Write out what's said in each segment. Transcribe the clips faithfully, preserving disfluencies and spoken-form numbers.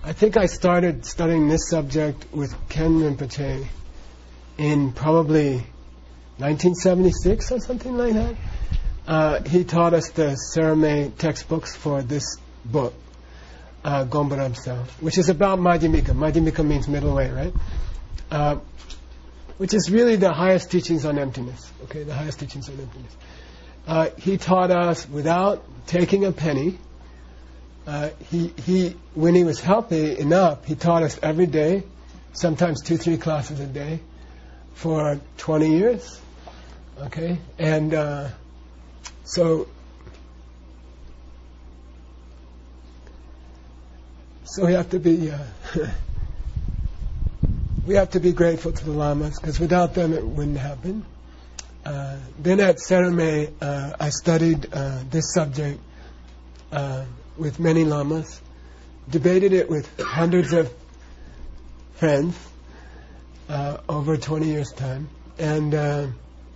I think I started studying this subject with Ken Rinpoche in probably nineteen seventy-six or something like that. Uh, he taught us the Saramay textbooks for this book, uh, Gompa Ramsel, which is about Madhyamika. Madhyamika means middle way, right? Uh, which is really the highest teachings on emptiness. Okay, the highest teachings on emptiness. Uh, he taught us without taking a penny. Uh, he he when he was healthy enough, he taught us every day, sometimes two, three classes a day, for twenty years. Okay, and uh, so so we have to be uh, we have to be grateful to the lamas, because without them it wouldn't happen. Uh, then at Saramay, uh, I studied uh, this subject uh, with many lamas, debated it with hundreds of friends uh, over twenty years' time, and uh,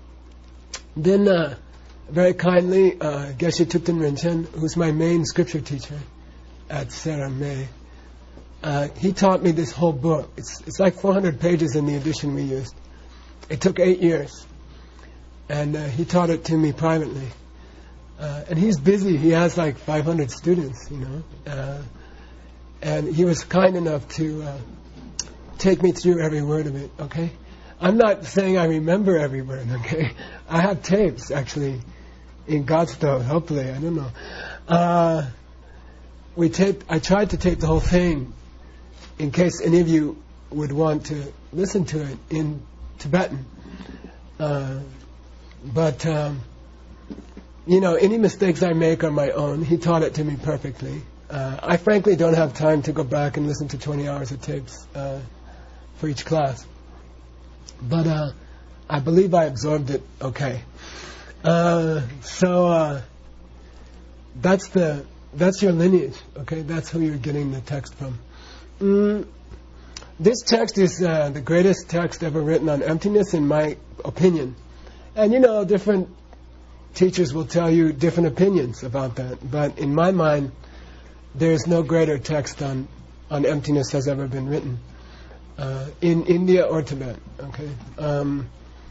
then uh, very kindly uh, Geshe Thupten Rinchen, who's my main scripture teacher at Saramay, uh, he taught me this whole book. It's it's like four hundred pages in the edition we used. It took eight years. And uh, he taught it to me privately. Uh, and he's busy. He has like five hundred students, you know. Uh, and he was kind enough to uh, take me through every word of it, okay? I'm not saying I remember every word, okay? I have tapes, actually, in Godstone, hopefully, I don't know. Uh, we taped, I tried to tape the whole thing in case any of you would want to listen to it in Tibetan. Uh, But, um, you know, any mistakes I make are my own. He taught it to me perfectly. Uh, I frankly don't have time to go back and listen to twenty hours of tapes uh, for each class. But uh, I believe I absorbed it okay. Uh, so uh, that's the that's your lineage, okay? That's who you're getting the text from. Mm, this text is uh, the greatest text ever written on emptiness, in my opinion. And you know, different teachers will tell you different opinions about that. But in my mind, there's no greater text on, on emptiness has ever been written. Uh, in India or Tibet, okay? Um,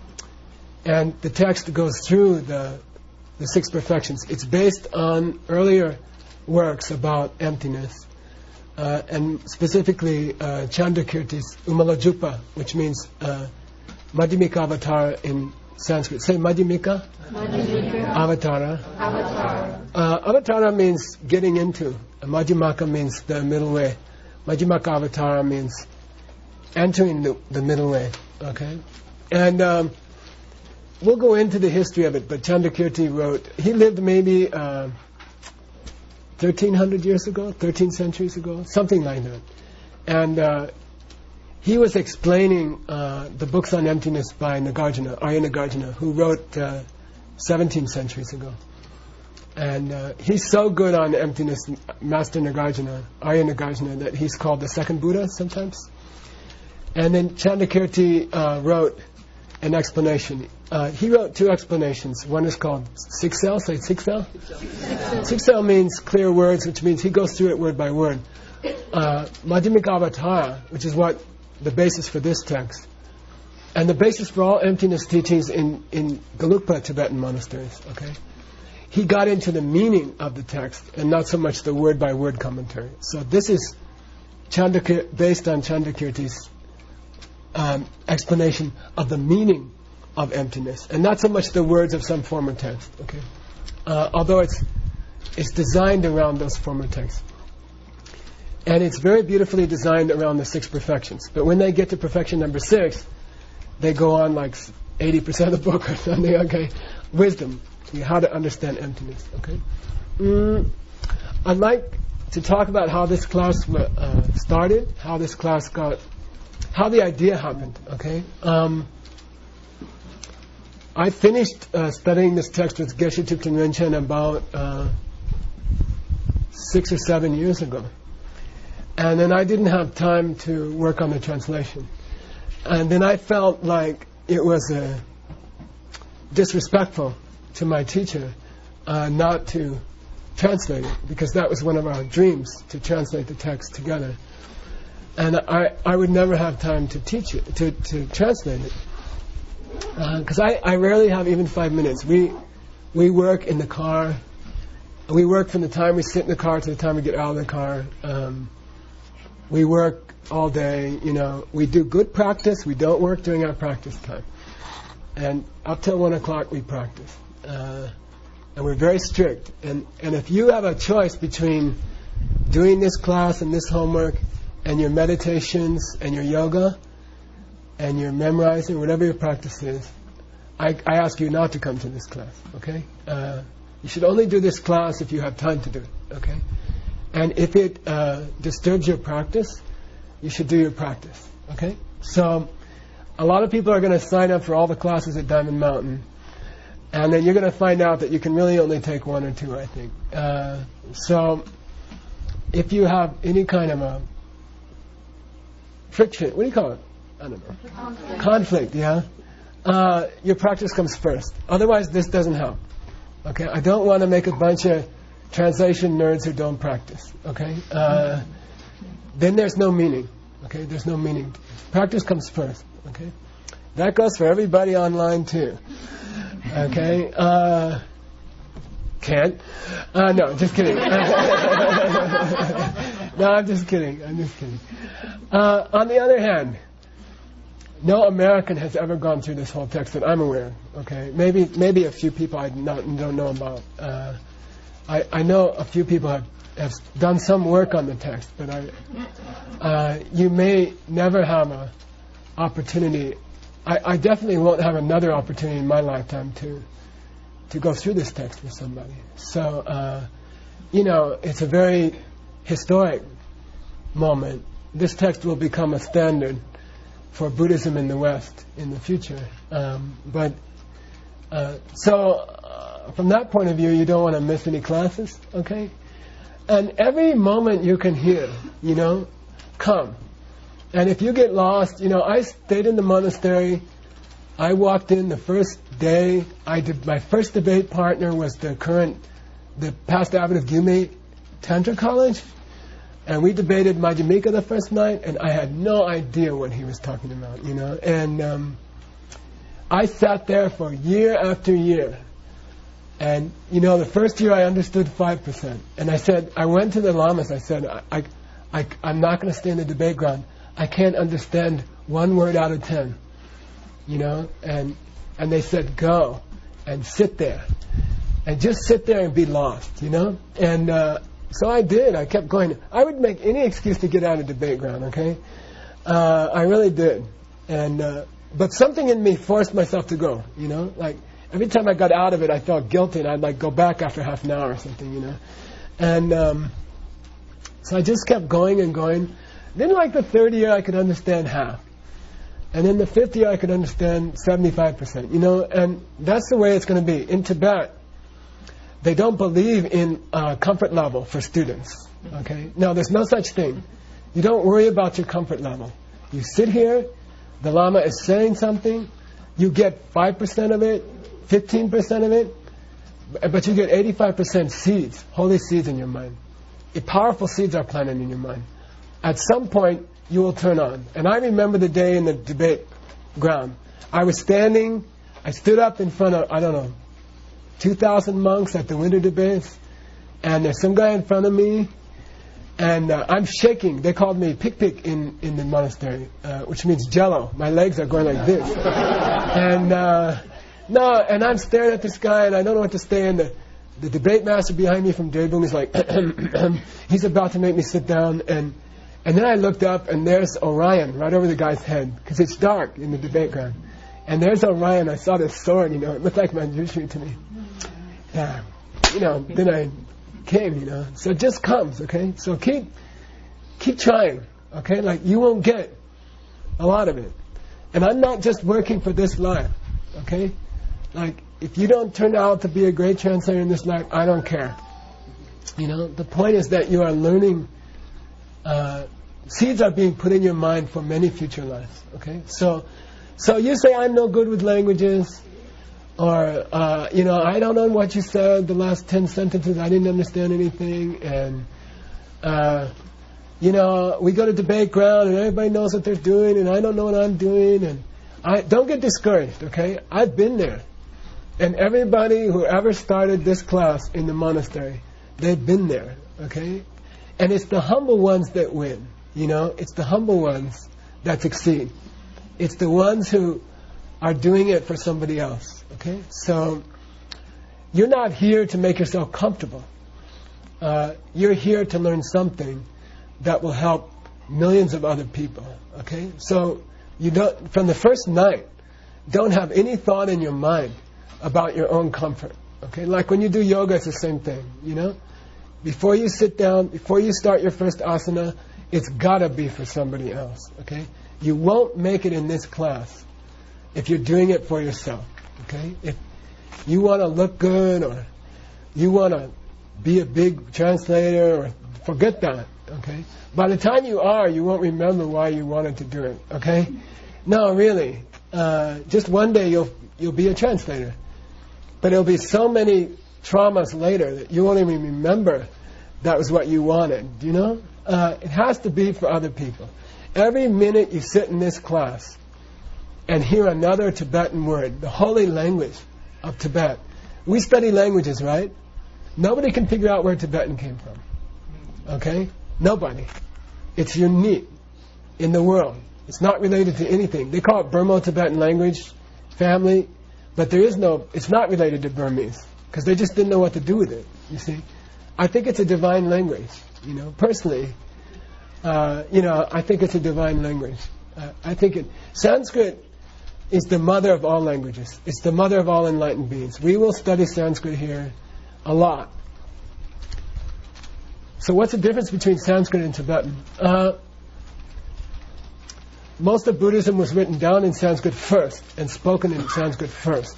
and the text goes through the, the six perfections. It's based on earlier works about emptiness. Uh, and specifically, uh, Chandrakirti's Umalajupa, which means uh, Madhyamika Avatar in Sanskrit. Say Madhyamika. Madhyamika. Avatara. Avatara. Uh, avatara means getting into. Madhyamaka means the middle way. Madhyamaka Avatara means entering the, the middle way. Okay? And um, we'll go into the history of it, but Chandrakirti wrote, he lived maybe uh, thirteen hundred years ago, thirteen centuries ago, something like that. And uh, he was explaining uh, the books on emptiness by Nagarjuna, Arya Nagarjuna, who wrote uh, seventeen centuries ago. And uh, he's so good on emptiness, Master Nagarjuna, Arya Nagarjuna, that he's called the second Buddha sometimes. And then Chandrakirti uh, wrote an explanation. Uh, he wrote two explanations. One is called Siksel. Say Siksel. Siksel means clear words, which means he goes through it word by word. Uh, Madhyamika Avatara, which is what the basis for this text, and the basis for all emptiness teachings in, in Gelugpa Tibetan monasteries, okay? He got into the meaning of the text and not so much the word-by-word commentary. So this is Chandrakir, based on Chandrakirti's um, explanation of the meaning of emptiness, and not so much the words of some former text, okay? Uh, although it's it's designed around those former texts. And it's very beautifully designed around the six perfections. But when they get to perfection number six, they go on like eighty percent of the book or something, okay? Wisdom, how to understand emptiness, okay? Mm, I'd like to talk about how this class uh, started, how this class got, how the idea happened, okay? Um, I finished uh, studying this text with Geshe Thupten Rinchen about uh, six or seven years ago. And then I didn't have time to work on the translation. And then I felt like it was uh, disrespectful to my teacher uh, not to translate it, because that was one of our dreams, to translate the text together. And I, I would never have time to teach it, to, to translate it. Because uh, I, I rarely have even five minutes. We we work in the car. We work from the time we sit in the car to the time we get out of the car. Um, we work all day, you know. We do good practice. We don't work during our practice time. And up till one o'clock we practice. Uh, and we're very strict. And, and if you have a choice between doing this class and this homework and your meditations and your yoga and your memorizing, whatever your practice is, I, I ask you not to come to this class, okay? Uh, you should only do this class if you have time to do it, okay? And if it uh, disturbs your practice, you should do your practice, okay? So a lot of people are going to sign up for all the classes at Diamond Mountain, and then you're going to find out that you can really only take one or two, I think. Uh, so if you have any kind of a friction, what do you call it? I don't know. Conflict, Conflict yeah. Uh, your practice comes first. Otherwise, this doesn't help. Okay, I don't want to make a bunch of translation nerds who don't practice. Okay, uh, then there's no meaning. Okay, there's no meaning. Practice comes first. Okay, that goes for everybody online too. Okay, uh, can't. Uh, no, just kidding. No, I'm just kidding. I'm just kidding. Uh, on the other hand, no American has ever gone through this whole text that I'm aware of. Okay, maybe maybe a few people I not, don't know about. Uh, I I know a few people have, have done some work on the text, but I uh, you may never have a opportunity. I, I definitely won't have another opportunity in my lifetime to to go through this text with somebody. So uh, you know, it's a very historic moment. This text will become a standard for Buddhism in the West in the future. Um, but uh, so uh, from that point of view, you don't want to miss any classes, okay? And every moment you can hear, you know, come. And if you get lost, you know, I stayed in the monastery. I walked in the first day. I did my first debate partner was the current, the past abbot of Gyume Tantra College. And we debated Madhyamika the first night, and I had no idea what he was talking about, you know. And um, I sat there for year after year. And, you know, the first year I understood five percent. And I said, I went to the lamas, I said, I, I, I, I'm not going to stay in the debate ground. I can't understand one word out of ten, you know. And, and they said, go and sit there. And just sit there and be lost, you know. And uh, so I did. I kept going. I would make any excuse to get out of debate ground, okay? Uh, I really did. And uh, but something in me forced myself to go, you know? Like, every time I got out of it, I felt guilty, and I'd, like, go back after half an hour or something, you know? And um, so I just kept going and going. Then, like, the third year, I could understand half. And then the fifth year, I could understand seventy-five percent, you know? And that's the way it's going to be. In Tibet, they don't believe in uh, comfort level for students. Okay? No, there's no such thing. You don't worry about your comfort level. You sit here, the Lama is saying something, you get five percent of it, fifteen percent of it, but you get eighty-five percent seeds, holy seeds in your mind. If powerful seeds are planted in your mind. At some point, you will turn on. And I remember the day in the debate ground. I was standing, I stood up in front of, I don't know, two thousand monks at the winter debates, and there's some guy in front of me, and uh, I'm shaking. They called me Pik Pik in, in the monastery, uh, which means jello. My legs are going like this. and uh, no, and I'm staring at this guy, and I don't know what to say, and the, the debate master behind me from Daebung is like, he's about to make me sit down, and and then I looked up, and there's Orion right over the guy's head, because it's dark in the debate ground. And there's Orion. I saw this sword, you know, it looked like Manjushri to me. Yeah, you know, then I came, you know. So it just comes, okay? So keep keep trying, okay? Like, you won't get a lot of it. And I'm not just working for this life, okay? Like, if you don't turn out to be a great translator in this life, I don't care. You know, the point is that you are learning, uh, seeds are being put in your mind for many future lives, okay? So, so you say, I'm no good with languages. Or, uh, you know, I don't know what you said, the last ten sentences, I didn't understand anything, and, uh, you know, we go to debate ground, and everybody knows what they're doing, and I don't know what I'm doing, and I don't get discouraged, okay? I've been there. And everybody who ever started this class in the monastery, they've been there, okay? And it's the humble ones that win, you know? It's the humble ones that succeed. It's the ones who are doing it for somebody else, okay? So you're not here to make yourself comfortable. Uh, you're here to learn something that will help millions of other people, okay? So you don't, from the first night, don't have any thought in your mind about your own comfort, okay? Like when you do yoga, it's the same thing, you know? Before you sit down, before you start your first asana, it's gotta be for somebody else, okay? You won't make it in this class if you're doing it for yourself, okay? If you want to look good or you want to be a big translator, or forget that, okay? By the time you are, you won't remember why you wanted to do it, okay? No, really. Uh, just one day you'll you'll be a translator. But there'll be so many traumas later that you won't even remember that was what you wanted, you know? Uh, it has to be for other people. Every minute you sit in this class and hear another Tibetan word, the holy language of Tibet. We study languages, right? Nobody can figure out where Tibetan came from. Okay? Nobody. It's unique in the world. It's not related to anything. They call it Burmo-Tibetan language family, but there is no, it's not related to Burmese, because they just didn't know what to do with it, you see. I think it's a divine language, you know, personally. Uh, you know, I think it's a divine language. Uh, I think it, Sanskrit is the mother of all languages. It's the mother of all enlightened beings. We will study Sanskrit here a lot. So what's the difference between Sanskrit and Tibetan? Uh, most of Buddhism was written down in Sanskrit first and spoken in Sanskrit first.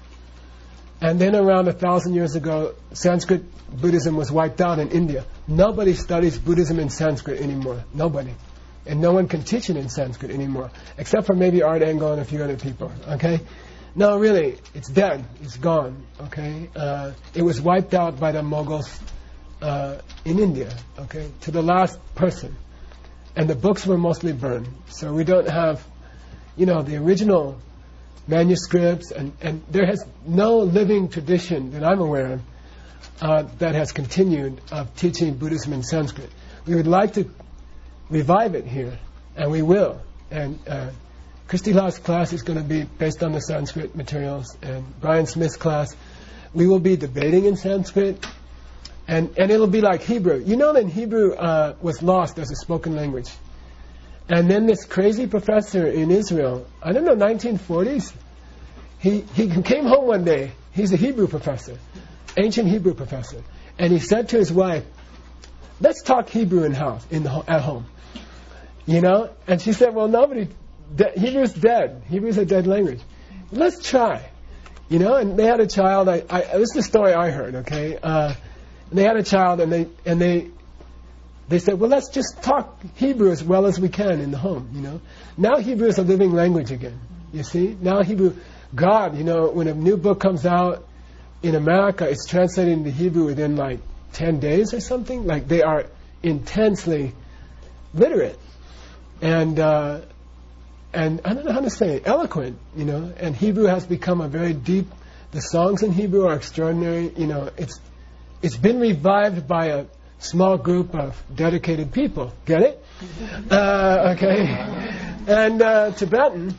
And then around a thousand years ago, Sanskrit Buddhism was wiped out in India. Nobody studies Buddhism in Sanskrit anymore. Nobody. And no one can teach it in Sanskrit anymore, except for maybe Art Engel and a few other people, okay? No, really, it's dead. It's gone, okay? Uh, it was wiped out by the Mughals uh, in India, okay, to the last person. And the books were mostly burned. So we don't have, you know, the original manuscripts, and, and there has no living tradition that I'm aware of uh, that has continued of teaching Buddhism in Sanskrit. We would like to revive it here, and we will. And uh, Christy La's class is going to be based on the Sanskrit materials, and Brian Smith's class, we will be debating in Sanskrit, and, and it'll be like Hebrew. You know that Hebrew uh, was lost as a spoken language. And then this crazy professor in Israel, I don't know, nineteen forties, he, he came home one day. He's a Hebrew professor, ancient Hebrew professor. And he said to his wife, let's talk Hebrew in house, in the, at home. You know? And she said, well, nobody, de- Hebrew's dead. Hebrew's a dead language. Let's try. You know? And they had a child. I, I, this is the story I heard, okay? Uh, they had a child, and they and they they said, well, let's just talk Hebrew as well as we can in the home, you know? Now Hebrew is a living language again, you see? Now Hebrew, God, you know, when a new book comes out in America, it's translated into Hebrew within like ten days or something. Like, they are intensely literate. And, uh, and I don't know how to say it, eloquent, you know? And Hebrew has become a very deep, the songs in Hebrew are extraordinary, you know? It's It's been revived by a small group of dedicated people. Get it? Uh, okay. And uh, Tibetan,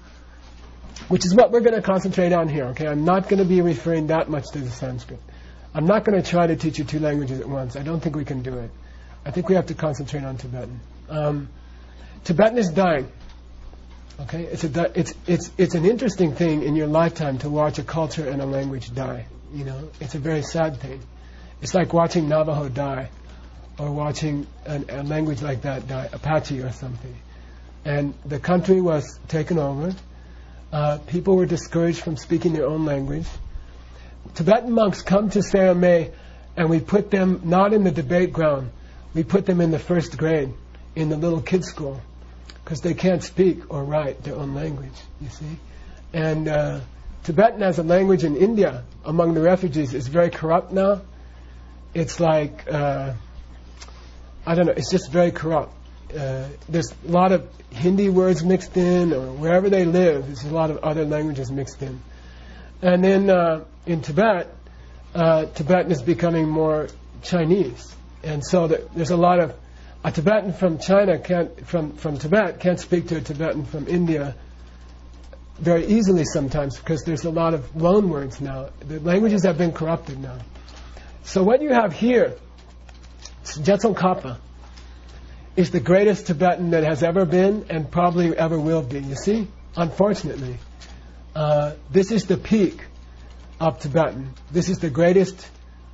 which is what we're going to concentrate on here, okay? I'm not going to be referring that much to the Sanskrit. I'm not going to try to teach you two languages at once. I don't think we can do it. I think we have to concentrate on Tibetan. Um, Tibetan is dying. Okay? It's, a di- it's, it's, it's an interesting thing in your lifetime to watch a culture and a language die. You know? It's a very sad thing. It's like watching Navajo die, or watching an, a language like that die, Apache or something. And the country was taken over. Uh, people were discouraged from speaking their own language. Tibetan monks come to Saramay, and we put them not in the debate ground. We put them in the first grade, in the little kids' school, because they can't speak or write their own language, you see. And uh, Tibetan as a language in India among the refugees is very corrupt now. It's like, uh, I don't know, it's just very corrupt. Uh, there's a lot of Hindi words mixed in, or wherever they live, there's a lot of other languages mixed in. And then uh, in Tibet, uh, Tibetan is becoming more Chinese. And so the, there's a lot of, a Tibetan from China can't, from, from Tibet can't speak to a Tibetan from India very easily sometimes, because there's a lot of loan words now. The languages have been corrupted now. So what you have here, Jetson Kappa, is the greatest Tibetan that has ever been and probably ever will be. You see? Unfortunately. Uh, this is the peak of Tibetan. This is the greatest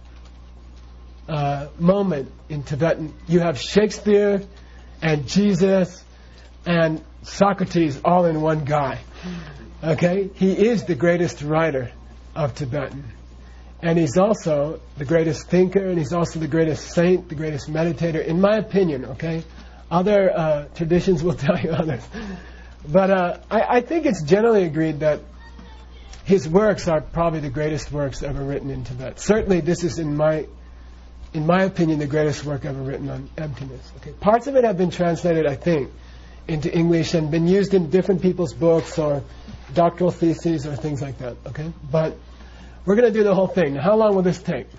uh, moment in Tibetan. You have Shakespeare and Jesus and Socrates all in one guy. Okay? He is the greatest writer of Tibetan. And he's also the greatest thinker, and he's also the greatest saint, the greatest meditator, in my opinion, okay? Other uh, traditions will tell you others. But uh, I, I think it's generally agreed that his works are probably the greatest works ever written in Tibet. Certainly this is, in my in my opinion, the greatest work ever written on emptiness. Okay? Parts of it have been translated, I think, into English and been used in different people's books or doctoral theses or things like that. Okay? But we're going to do the whole thing. Now, how long will this take?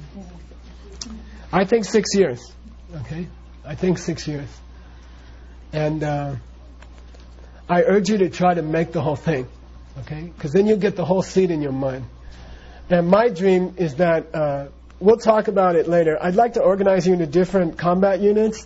I think six years. Okay? I think six years. And uh, I urge you to try to make the whole thing. Okay? Because then you get the whole seed in your mind. And my dream is that, uh, we'll talk about it later. I'd like to organize you into different combat units.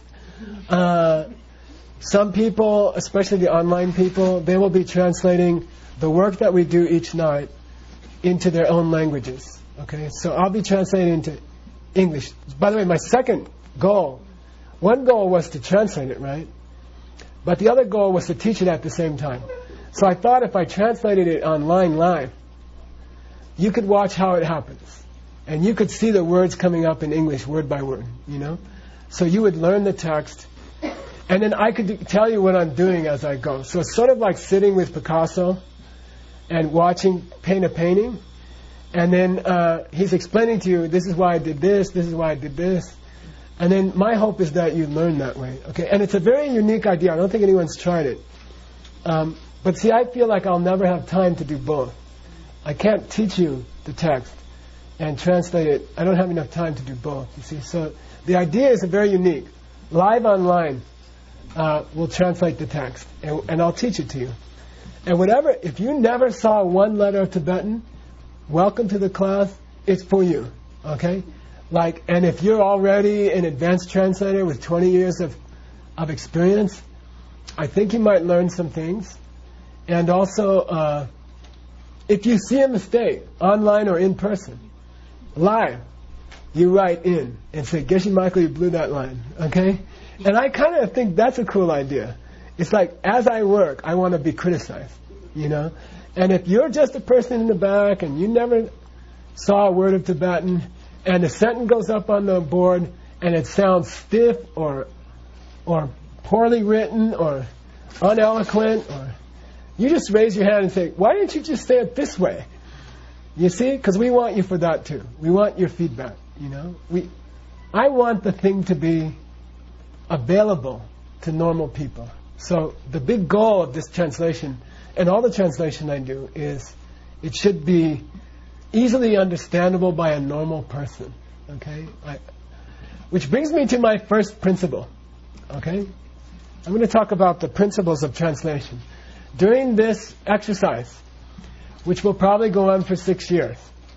Uh, some people, especially the online people, they will be translating the work that we do each night into their own languages. Okay, so I'll be translating into English. By the way, my second goal, one goal was to translate it, right? But the other goal was to teach it at the same time. So I thought if I translated it online live, you could watch how it happens. And you could see the words coming up in English word by word, you know? So you would learn the text, and then I could tell you what I'm doing as I go. So it's sort of like sitting with Picasso and watching paint a painting, and then uh, he's explaining to you, this is why I did this, this is why I did this, and then my hope is that you learn that way. Okay, and it's a very unique idea. I don't think anyone's tried it. Um, but see, I feel like I'll never have time to do both. I can't teach you the text and translate it. I don't have enough time to do both. You see, so the idea is very unique. Live online, uh, we'll translate the text, and, and I'll teach it to you. And whatever, if you never saw one letter of Tibetan, welcome to the class. It's for you, okay? Like, and if you're already an advanced translator with twenty years of of experience, I think you might learn some things. And also, uh, if you see a mistake, online or in person, live, you write in and say, Geshe Michael, you blew that line, okay? And I kind of think that's a cool idea. It's like, as I work, I want to be criticized, you know? And if you're just a person in the back and you never saw a word of Tibetan, and the sentence goes up on the board and it sounds stiff or or poorly written or uneloquent, or you just raise your hand and say, why didn't you just say it this way? You see? Because we want you for that too. We want your feedback, you know? We, I want the thing to be available to normal people. So the big goal of this translation, and all the translation I do, is it should be easily understandable by a normal person. Okay? I, which brings me to my first principle. Okay? I'm going to talk about the principles of translation. During this exercise, which will probably go on for six years,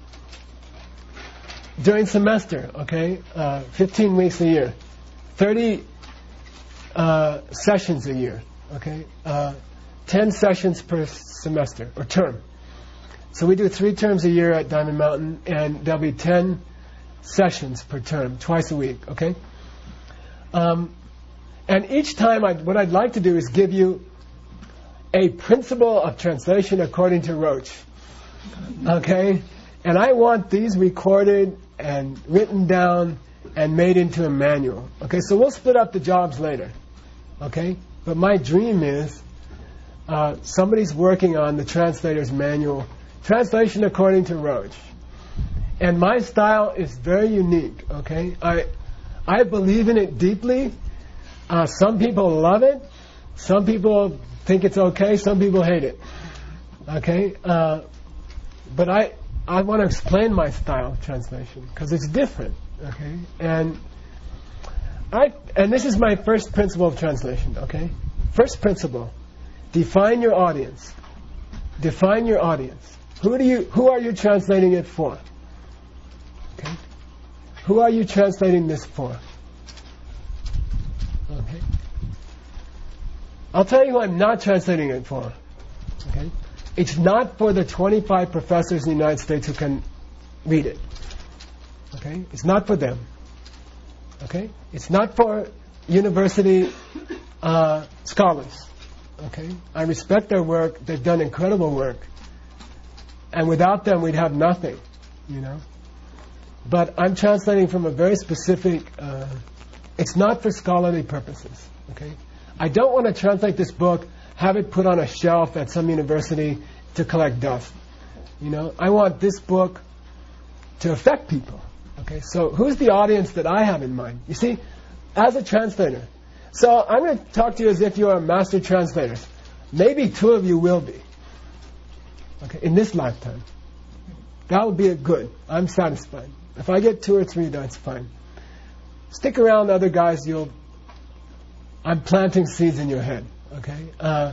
during semester, okay, uh, fifteen weeks a year, thirty uh, sessions a year, okay, uh, ten sessions per semester, or term. So we do three terms a year at Diamond Mountain, and there'll be ten sessions per term, twice a week, okay? Um, and each time, I'd, what I'd like to do is give you a principle of translation according to Roach, okay? And I want these recorded and written down and made into a manual, okay? So we'll split up the jobs later, okay? But my dream is uh, somebody's working on the translator's manual translation according to Roach. And my style is very unique, okay? I I believe in it deeply. Uh, some people love it. Some people think it's okay. Some people hate it. Okay? Uh, but I I want to explain my style of translation because it's different, okay? And I and this is my first principle of translation, okay? First principle, define your audience. Define your audience. Who do you who are you translating it for? Okay? Who are you translating this for? Okay. I'll tell you who I'm not translating it for. Okay? It's not for the twenty-five professors in the United States who can read it. Okay? It's not for them. Okay? It's not for university uh, scholars. Okay? I respect their work. They've done incredible work. And without them, we'd have nothing. You know? But I'm translating from a very specific... Uh, it's not for scholarly purposes. Okay? I don't want to translate this book, have it put on a shelf at some university to collect dust. You know, I want this book to affect people. Okay, so who's the audience that I have in mind? You see, as a translator. So I'm going to talk to you as if you are master translators. Maybe two of you will be. Okay, in this lifetime. That would be a good. I'm satisfied. If I get two or three, that's fine. Stick around, other guys, you'll... I'm planting seeds in your head, okay? Uh,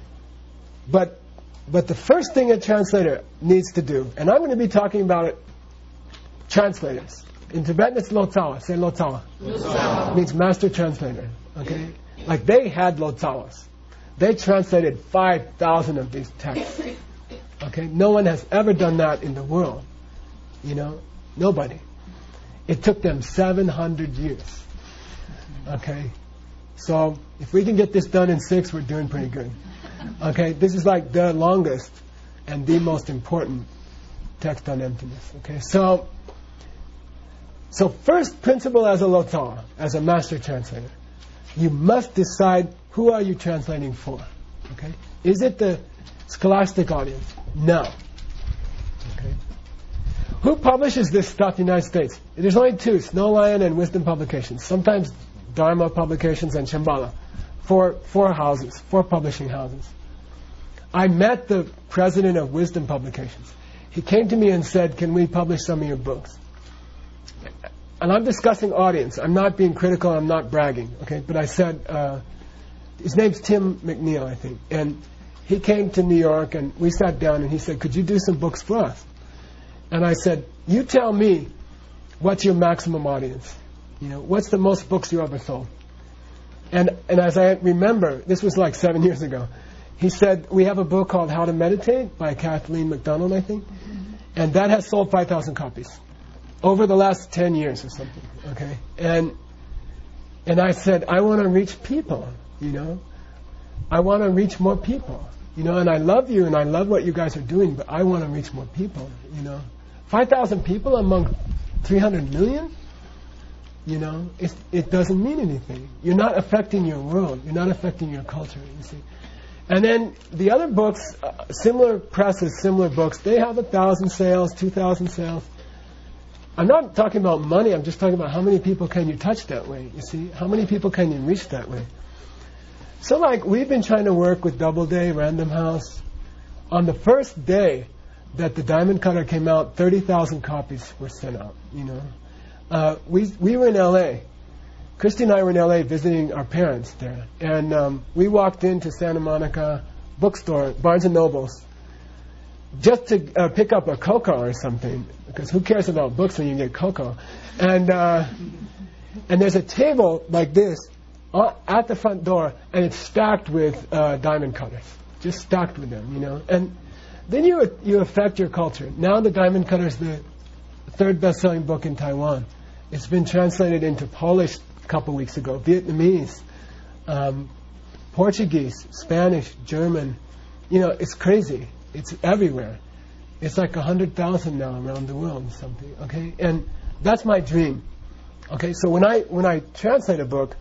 but but the first thing a translator needs to do, and I'm going to be talking about it, translators. In Tibetan, it's Lotsawa. Say Lotsawa. Lotsawa. It means master translator, okay? Like they had Lotsawas. They translated five thousand of these texts, okay? No one has ever done that in the world, you know? Nobody. It took them seven hundred years, okay? So if we can get this done in six, we're doing pretty good. Okay, this is like the longest and the most important text on emptiness. Okay, so so first principle as a Lotsawa, as a master translator, you must decide who are you translating for. Okay, is it the scholastic audience? No. Okay, who publishes this stuff in the United States? There's only two: Snow Lion and Wisdom Publications. Sometimes Dharma Publications and Shambhala. Four, four houses, four publishing houses. I met the president of Wisdom Publications. He came to me and said, can we publish some of your books? And I'm discussing audience. I'm not being critical, I'm not bragging. Okay, but I said, uh, his name's Tim McNeil, I think. And he came to New York and we sat down and he said, could you do some books for us? And I said, you tell me what's your maximum audience. You know, what's the most books you ever sold? And and as I remember, this was like seven years ago, he said, we have a book called How to Meditate by Kathleen McDonald, I think. Mm-hmm. And that has sold five thousand copies over the last ten years or something. Okay? And and I said, I want to reach people, you know. I want to reach more people. You know, and I love you and I love what you guys are doing, but I want to reach more people, you know. five thousand people among three hundred million? You know, it, it doesn't mean anything. You're not affecting your world. You're not affecting your culture, you see. And then the other books, uh, similar presses, similar books, they have a thousand sales, two thousand sales. I'm not talking about money. I'm just talking about how many people can you touch that way, you see. How many people can you reach that way? So, like, we've been trying to work with Doubleday, Random House. On the first day that the Diamond Cutter came out, thirty thousand copies were sent out, you know. Uh, we we were in L A Christy and I were in L A visiting our parents there. And um, we walked into Santa Monica bookstore, Barnes and Noble's, just to uh, pick up a cocoa or something. Because who cares about books when you get cocoa? And, uh, and there's a table like this uh, at the front door, and it's stacked with uh, diamond cutters. Just stacked with them, you know. And then you you affect your culture. Now the Diamond Cutter is the third best-selling book in Taiwan. It's been translated into Polish a couple weeks ago, Vietnamese, um, Portuguese, Spanish, German. You know, it's crazy. It's everywhere. It's like a hundred thousand now around the world or something. Okay, and that's my dream. Okay, so when I when I translate a book,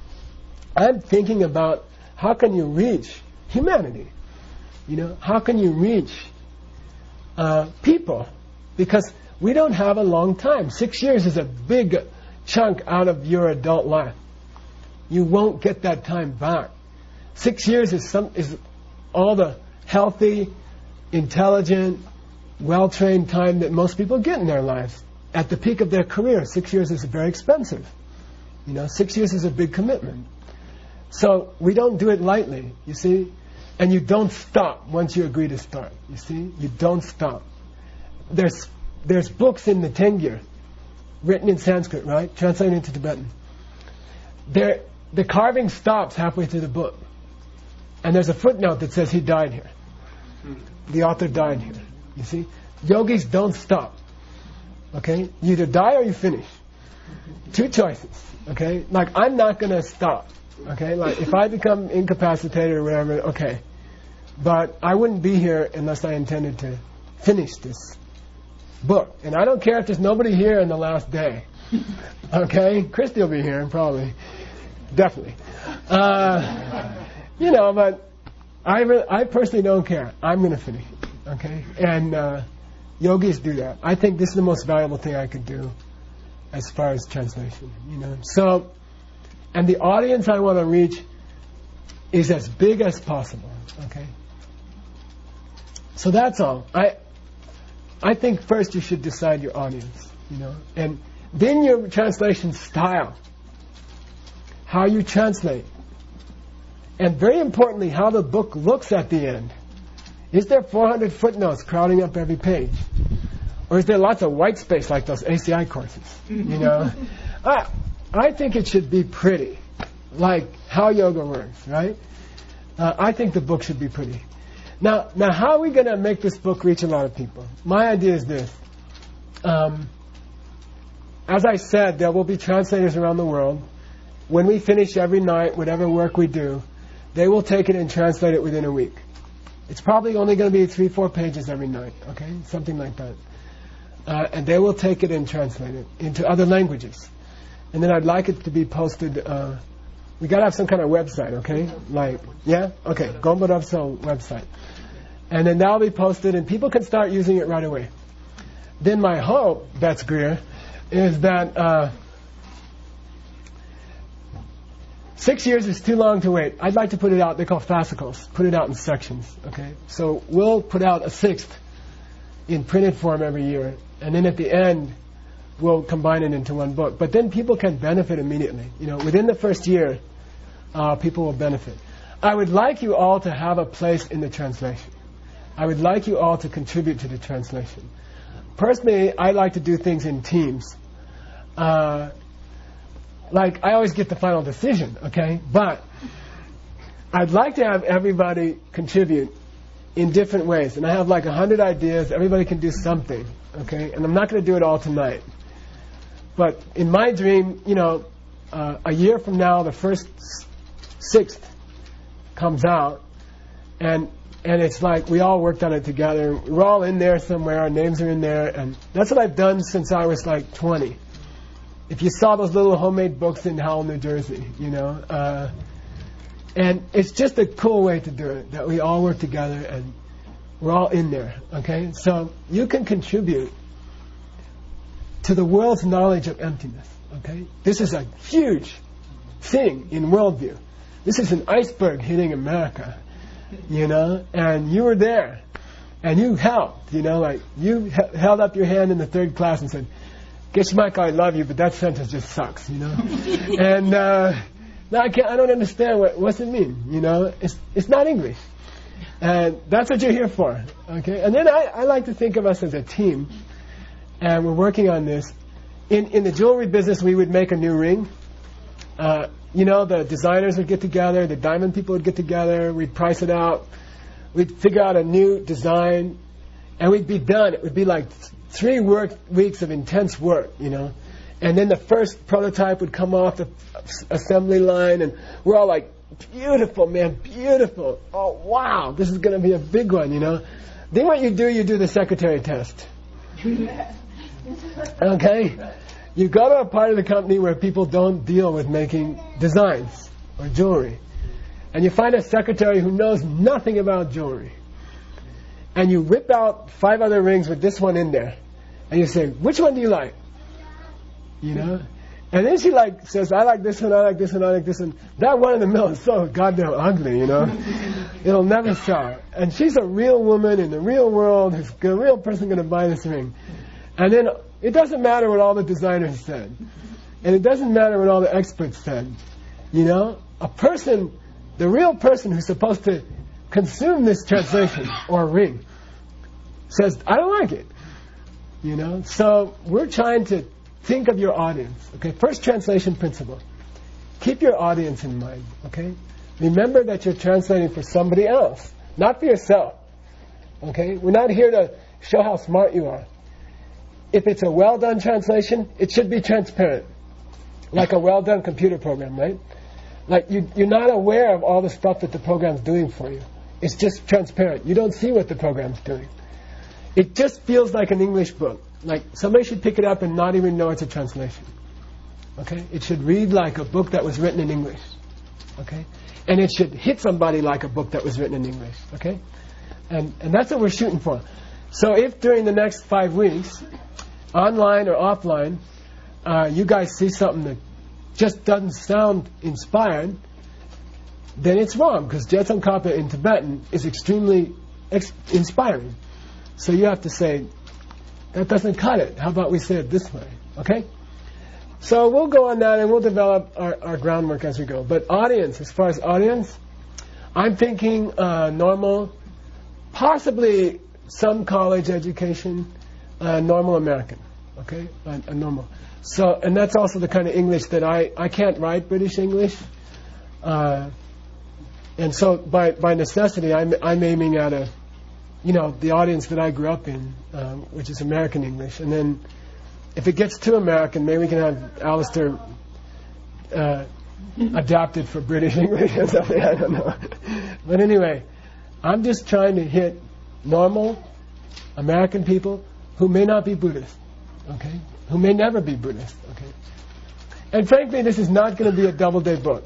I'm thinking about how can you reach humanity. You know, how can you reach uh, people, because we don't have a long time. Six years is a big chunk out of your adult life. You won't get that time back. Six years is some is all the healthy, intelligent, well-trained time that most people get in their lives. At the peak of their career, six years is very expensive. You know, six years is a big commitment. So we don't do it lightly, you see. And you don't stop once you agree to start, you see. You don't stop. There's there's books in the Tengyur, written in Sanskrit, right? Translated into Tibetan. There, the carving stops halfway through the book. And there's a footnote that says he died here. The author died here, you see. Yogis don't stop. Okay? You either die or you finish. Two choices. Okay? Like, I'm not going to stop. Okay? Like, if I become incapacitated or whatever, okay. But I wouldn't be here unless I intended to finish this book. And I don't care if there's nobody here in the last day. Okay? Christy will be here, probably. Definitely. Uh, you know, but I, re- I personally don't care. I'm going to finish it. Okay? And uh, yogis do that. I think this is the most valuable thing I could do as far as translation. You know? So, and the audience I want to reach is as big as possible. Okay? So that's all. I I think first you should decide your audience, you know, and then your translation style, how you translate, and very importantly, how the book looks at the end. Is there four hundred footnotes crowding up every page, or is there lots of white space like those A C I courses? You know, I I think it should be pretty, like how yoga works, right? Uh, I think the book should be pretty. Now, now, how are we going to make this book reach a lot of people? My idea is this. Um, as I said, there will be translators around the world. When we finish every night, whatever work we do, they will take it and translate it within a week. It's probably only going to be three, four pages every night, okay? Something like that. Uh, and they will take it and translate it into other languages. And then I'd like it to be posted... Uh, we got to have some kind of website, okay? Like, yeah? Okay, Gompa Rapso website. And then that'll be posted, and people can start using it right away. Then my hope, that's Greer, is that uh, six years is too long to wait. I'd like to put it out, they're called fascicles, put it out in sections, okay? So we'll put out a sixth in printed form every year, and then at the end, we'll combine it into one book. But then people can benefit immediately. You know, within the first year, uh, people will benefit. I would like you all to have a place in the translation. I would like you all to contribute to the translation. Personally, I like to do things in teams. Uh, like, I always get the final decision, okay? But I'd like to have everybody contribute in different ways. And I have like a hundred ideas. Everybody can do something, okay? And I'm not going to do it all tonight. But in my dream, you know, uh, a year from now, the first sixth comes out, and and it's like we all worked on it together. We're all in there somewhere. Our names are in there, and that's what I've done since I was like twenty. If you saw those little homemade books in Howell, New Jersey, you know, uh, and it's just a cool way to do it, that we all work together and we're all in there, okay? So you can contribute to the world's knowledge of emptiness, okay? This is a huge thing in worldview. This is an iceberg hitting America, you know, and you were there, and you helped, you know, like you he- held up your hand in the third class and said, Geshe-Michael, I love you, but that sentence just sucks, you know? and uh, now I can't, I don't understand what what's it mean, you know? It's it's not English. And that's what you're here for, okay? And then I, I like to think of us as a team. And we're working on this. In in the jewelry business, we would make a new ring. Uh, you know, the designers would get together, the diamond people would get together, we'd price it out, we'd figure out a new design, and we'd be done. It would be like th- three work weeks of intense work, you know. And then the first prototype would come off the assembly line, and we're all like, beautiful, man, beautiful. Oh, wow, this is going to be a big one, you know. Then what you do, you do the secretary test. Okay? You go to a part of the company where people don't deal with making designs or jewelry. And you find a secretary who knows nothing about jewelry. and you whip out five other rings with this one in there, and you say, which one do you like? You know? And then she like says, I like this one, I like this one, I like this one. That one in the middle is so goddamn ugly, you know? It'll never sell. And she's a real woman in the real world, who's a real person going to buy this ring. And then it doesn't matter what all the designers said. And it doesn't matter what all the experts said. You know? A person, the real person who's supposed to consume this translation or ring says, I don't like it. You know? So we're trying to think of your audience. Okay, first translation principle. Keep your audience in mind. Okay, remember that you're translating for somebody else, not for yourself. Okay, we're not here to show how smart you are. If it's a well done translation, it should be transparent, like a well done computer program, right? Like you, you're not aware of all the stuff that the program's doing for you. It's just transparent. You don't see what the program's doing. It just feels like an English book. Like somebody should pick it up and not even know it's a translation. Okay? It should read like a book that was written in English. Okay? And it should hit somebody like a book that was written in English. Okay? And and that's what we're shooting for. So if during the next five weeks, online or offline, uh, you guys see something that just doesn't sound inspired, then it's wrong, because Je Tsongkhapa in Tibetan is extremely ex- inspiring. So you have to say, that doesn't cut it. How about we say it this way? Okay? So we'll go on that and we'll develop our, our groundwork as we go. But audience, as far as audience, I'm thinking uh, normal, possibly some college education, uh, normal American. Okay? A, a normal. So, and that's also the kind of English that I, I can't write British English. Uh, and so by, by necessity, I'm, I'm aiming at a, you know, the audience that I grew up in, um, which is American English. And then if it gets too American, maybe we can have Alistair uh, adapted for British English or something. I don't know. But anyway, I'm just trying to hit normal American people who may not be Buddhist, okay? Who may never be Buddhist, okay? And frankly, this is not going to be a double-day book.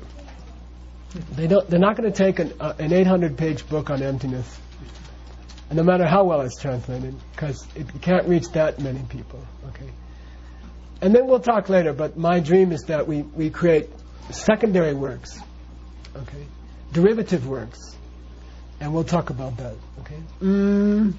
They don't, they're not going to take an, uh, an eight hundred page book on emptiness, and no matter how well it's translated, because it can't reach that many people. Okay, and then we'll talk later. But my dream is that we, we create secondary works, okay, derivative works, and we'll talk about that. Okay. Mm.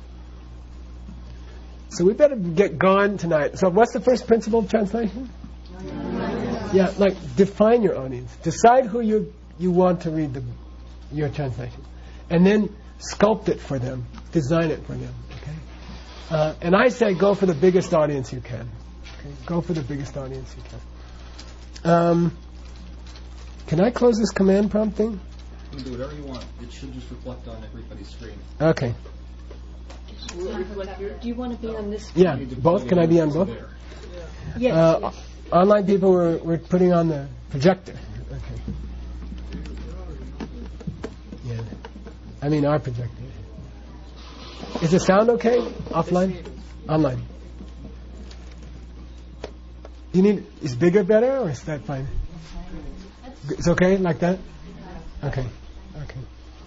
So we better get going tonight. So what's the first principle of translation? Yeah, like define your audience. Decide who you you want to read the your translation, and then sculpt it for them, design it for them. Okay, uh, and I say go for the biggest audience you can. Okay, go for the biggest audience you can. Um, can I close this command prompt thing? You can do whatever you want. It should just reflect on everybody's screen. Okay. Do you want to be on this? Yeah, both. Can I be on both? Yes. Uh, yes. Online people, we're, we're putting on the projector. Okay. Yeah. I mean our projector. Is the sound okay? Offline? Online. You need, is bigger better or is that fine? It's okay like that? Okay. Okay.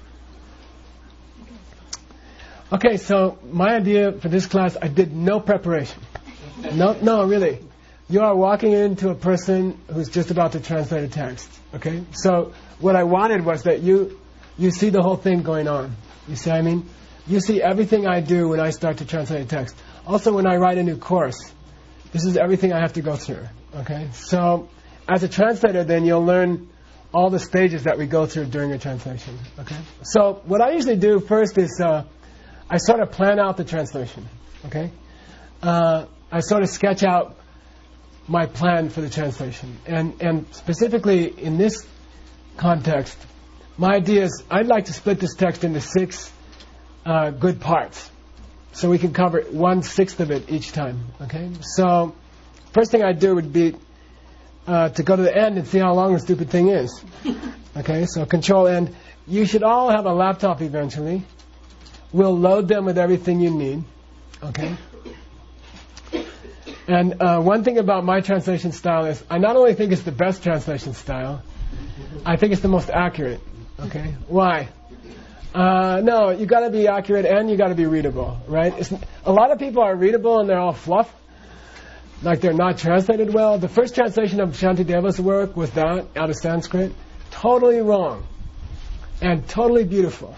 Okay, so my idea for this class, I did no preparation. No, no, really. You are walking into a person who's just about to translate a text. Okay? So what I wanted was that you you see the whole thing going on. You see what I mean? You see everything I do when I start to translate a text. Also when I write a new course, this is everything I have to go through. Okay? So as a translator, then you'll learn all the stages that we go through during a translation. Okay? So what I usually do first is uh, I sort of plan out the translation. Okay? Uh, I sort of sketch out my plan for the translation. And and specifically in this context, my idea is I'd like to split this text into six uh, good parts. So we can cover one-sixth of it each time. Okay? So first thing I'd do would be uh, to go to the end and see how long the stupid thing is. Okay? So control end. You should all have a laptop eventually. We'll load them with everything you need. Okay? And uh, one thing about my translation style is I not only think it's the best translation style, I think it's the most accurate. Okay? Why? Uh, no, you got to be accurate and you got to be readable, right? It's, a lot of people are readable and they're all fluff, like they're not translated well. The first translation of Shantideva's work was that out of Sanskrit. Totally wrong and totally beautiful.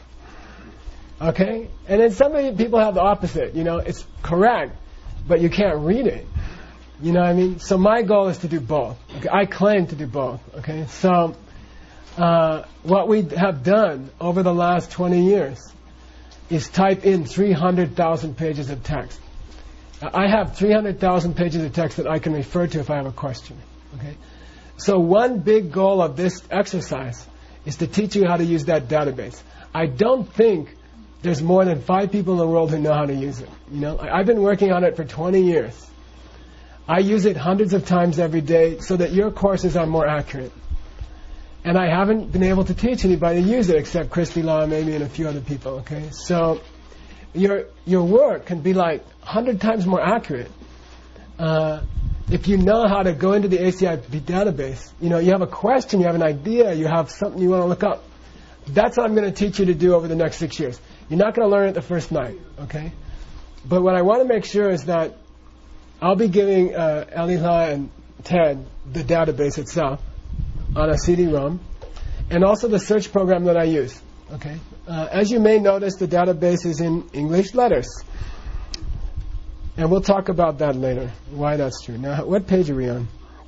Okay? And then some people have the opposite. You know, it's correct, but you can't read it. You know what I mean? So my goal is to do both. Okay? I claim to do both. Okay? So uh, what we have done over the last twenty years is type in three hundred thousand pages of text. I have three hundred thousand pages of text that I can refer to if I have a question. Okay? So one big goal of this exercise is to teach you how to use that database. I don't think there's more than five people in the world who know how to use it. You know, I've been working on it for twenty years. I use it hundreds of times every day so that your courses are more accurate. And I haven't been able to teach anybody to use it except Christy Law, maybe, and a few other people. Okay, so your your work can be like a hundred times more accurate uh, if you know how to go into the A C I P database. You know, you have a question, you have an idea, you have something you want to look up. That's what I'm going to teach you to do over the next six years. You're not going to learn it the first night, okay? But what I want to make sure is that I'll be giving uh, Elila and Ted the database itself on a C D ROM, and also the search program that I use, okay? Uh, as you may notice, the database is in English letters. And we'll talk about that later, why that's true. Now, what page are we on?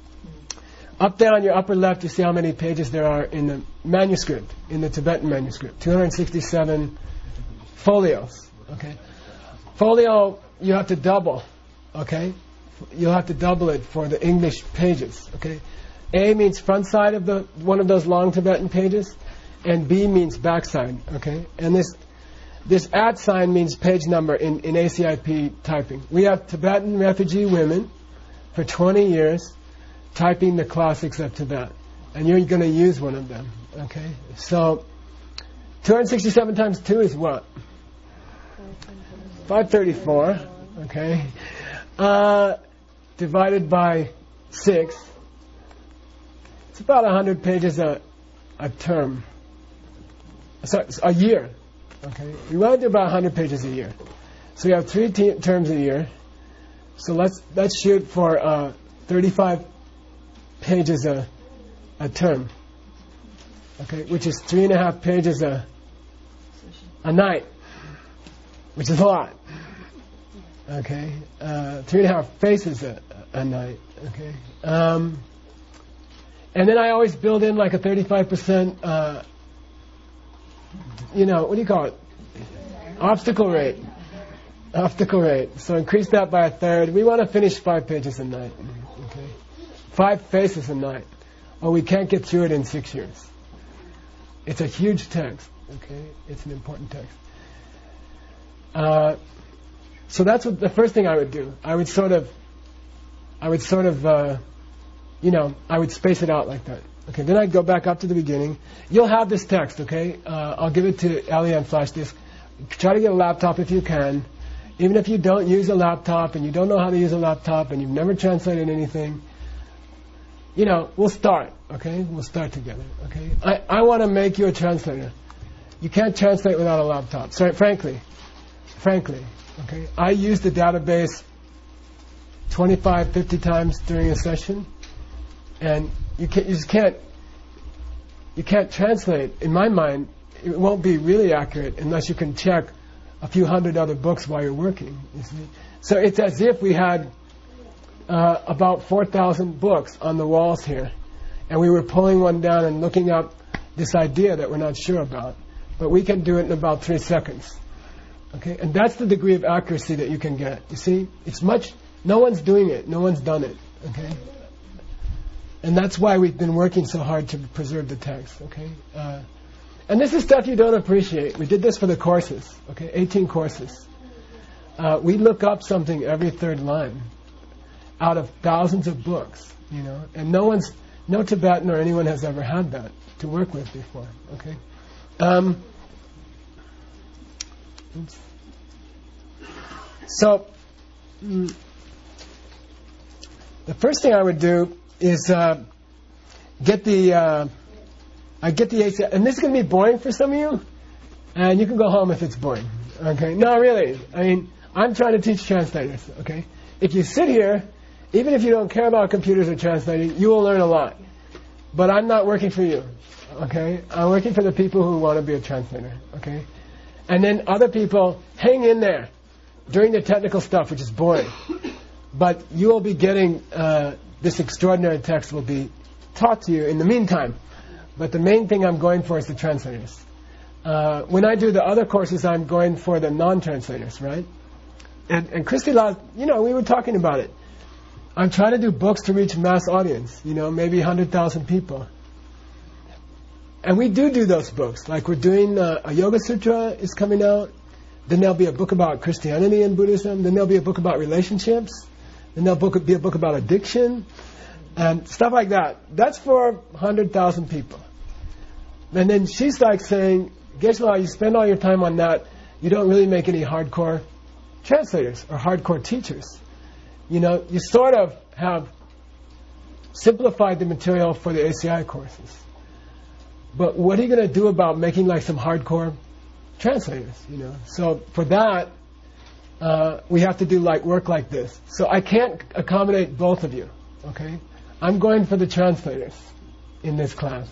Up there on your upper left, you see how many pages there are in the manuscript, in the Tibetan manuscript. two hundred sixty-seven folios, okay? Folio, you have to double, okay? You'll have to double it for the English pages, okay? A means front side of the one of those long Tibetan pages, and B means back side, okay? And this this at sign means page number in, in A C I P typing. We have Tibetan refugee women for twenty years typing the classics of Tibet, and you're going to use one of them, okay? So two hundred sixty-seven times two is what? five thirty-four, okay? Uh, divided by six, it's about one hundred pages a, a term. Sorry, a year, okay? We want to do about one hundred pages a year. So we have three te- terms a year. So let's let's shoot for uh, thirty-five pages a, a term, okay? Which is three and a half pages a, a night, which is a lot. Okay, uh, three and a half faces a, a night. Okay, um, and then I always build in like a thirty-five percent. Uh, you know, what do you call it? Obstacle rate. Obstacle rate. So increase that by a third. We want to finish five pages a night. Okay, five faces a night. Oh, we can't get through it in six years. It's a huge text. Okay, it's an important text. Uh, So that's what the first thing I would do. I would sort of, I would sort of, uh, you know, I would space it out like that. Okay, then I'd go back up to the beginning. You'll have this text, okay? Uh, I'll give it to Ellie on flash disk. Try to get a laptop if you can. Even if you don't use a laptop and you don't know how to use a laptop and you've never translated anything, you know, we'll start, okay? We'll start together, okay? I, I want to make you a translator. You can't translate without a laptop, so, frankly. Frankly. Okay, I use the database twenty-five, fifty times during a session, and you can't, you just can't, you can't translate. In my mind, it won't be really accurate unless you can check a few hundred other books while you're working. You see, so it's as if we had uh, about four thousand books on the walls here, and we were pulling one down and looking up this idea that we're not sure about, but we can do it in about three seconds. Okay, and that's the degree of accuracy that you can get. You see, it's much. No one's doing it. No one's done it. Okay, and that's why we've been working so hard to preserve the text. Okay, uh, and this is stuff you don't appreciate. We did this for the courses. Okay, eighteen courses. Uh, we look up something every third line out of thousands of books. You know, and no one's, no Tibetan or anyone has ever had that to work with before. Okay. Um, oops. So, mm, the first thing I would do is uh, get the uh, I get the A C I, and this is going to be boring for some of you. and you can go home if it's boring. Okay? No, really. I mean, I'm trying to teach translators. Okay? If you sit here, even if you don't care about computers or translating, you will learn a lot. But I'm not working for you. Okay? I'm working for the people who want to be a translator. Okay? And then other people, hang in there during the technical stuff, which is boring. But you will be getting, uh, this extraordinary text will be taught to you in the meantime. But the main thing I'm going for is the translators. Uh, when I do the other courses, I'm going for the non-translators, right? And, and Christy Laws, you know, we were talking about it. I'm trying to do books to reach mass audience, you know, maybe one hundred thousand people. And we do do those books. Like we're doing uh, a Yoga Sutra is coming out. Then there'll be a book about Christianity and Buddhism. Then there'll be a book about relationships. Then there'll book, be a book about addiction and stuff like that. That's for one hundred thousand people. And then she's like saying, Geshe-la, you spend all your time on that. You don't really make any hardcore translators or hardcore teachers. You know, you sort of have simplified the material for the A C I courses. But what are you going to do about making like some hardcore translators, you know? So for that, uh, we have to do like work like this. So I can't accommodate both of you, okay? I'm going for the translators in this class.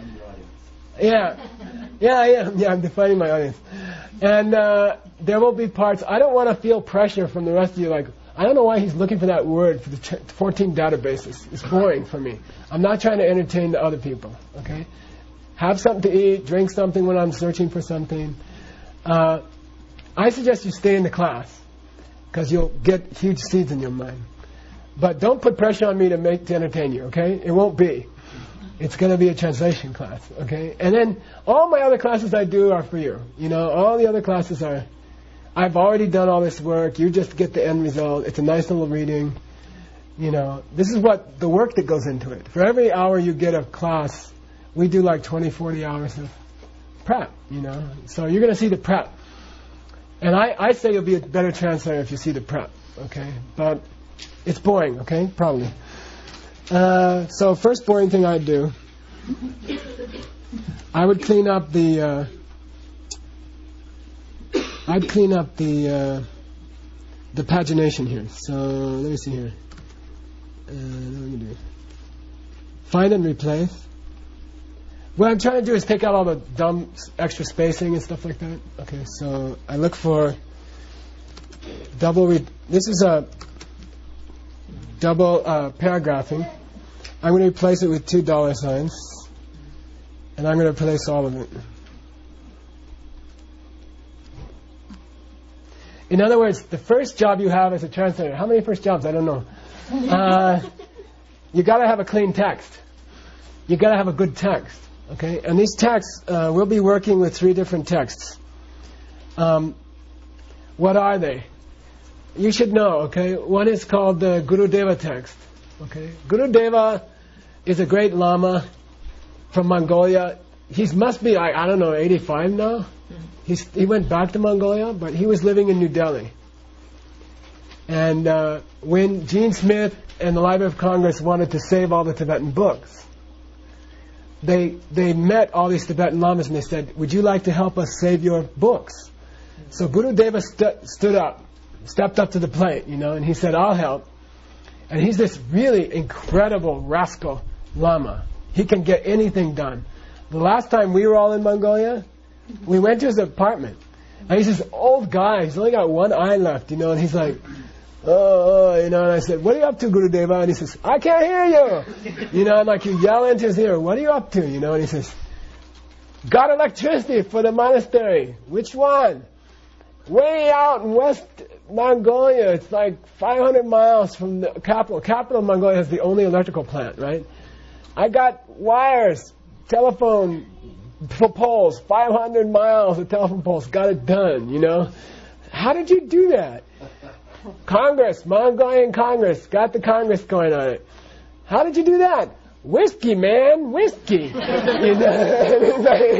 Yeah, yeah, yeah, yeah, I'm defining my audience. And uh, there will be parts, I don't want to feel pressure from the rest of you, like, I don't know why he's looking for that word for the ch- fourteen databases. It's boring for me. I'm not trying to entertain the other people, okay? Have something to eat, drink something when I'm searching for something. Uh, I suggest you stay in the class, because you'll get huge seeds in your mind. But don't put pressure on me to make to entertain you, okay? It won't be. It's going to be a translation class, okay? And then all my other classes I do are for you. You know, all the other classes are, I've already done all this work. You just get the end result. It's a nice little reading. You know, this is what the work that goes into it. For every hour you get of class, we do like twenty, forty hours of prep, you know. So you're going to see the prep. And I, I say you'll be a better translator if you see the prep, okay? But it's boring, okay? Probably. Uh, so first boring thing I'd do, I would clean up the, uh, I'd clean up the, uh, the pagination here. So let me see here. Uh, what am I do? Find and replace. What I'm trying to do is take out all the dumb extra spacing and stuff like that. Okay, so I look for double. Re- this is a double uh, paragraphing. I'm going to replace it with two dollar signs, and I'm going to replace all of it. In other words, the first job you have as a translator. How many first jobs? I don't know. Uh, you got to have a clean text. You got to have a good text. Okay, and these texts, uh, we'll be working with three different texts. Um, what are they? You should know, okay? One is called the Gurudeva text. Okay, Gurudeva is a great Lama from Mongolia. He must be, I, I don't know, eighty-five now. He's, he went back to Mongolia, but he was living in New Delhi. And uh, when Gene Smith and the Library of Congress wanted to save all the Tibetan books, They they met all these Tibetan Lamas and they said, would you like to help us save your books? So Gurudeva st- stood up, stepped up to the plate, you know, and he said, I'll help. And he's this really incredible rascal Lama. He can get anything done. The last time we were all in Mongolia, we went to his apartment. And he's this old guy. He's only got one eye left, you know, and he's like, oh, you know, and I said, what are you up to, Gurudeva? And he says, I can't hear you. You know, and like you yell into his ear, what are you up to? You know, and he says, got electricity for the monastery. Which one? Way out in West Mongolia. It's like five hundred miles from the capital. Capital of Mongolia has the only electrical plant, right? I got wires, telephone poles, five hundred miles of telephone poles. Got it done, you know. How did you do that? Congress, Mongolian Congress, got the Congress going on it. How did you do that? Whiskey, man, whiskey. You know?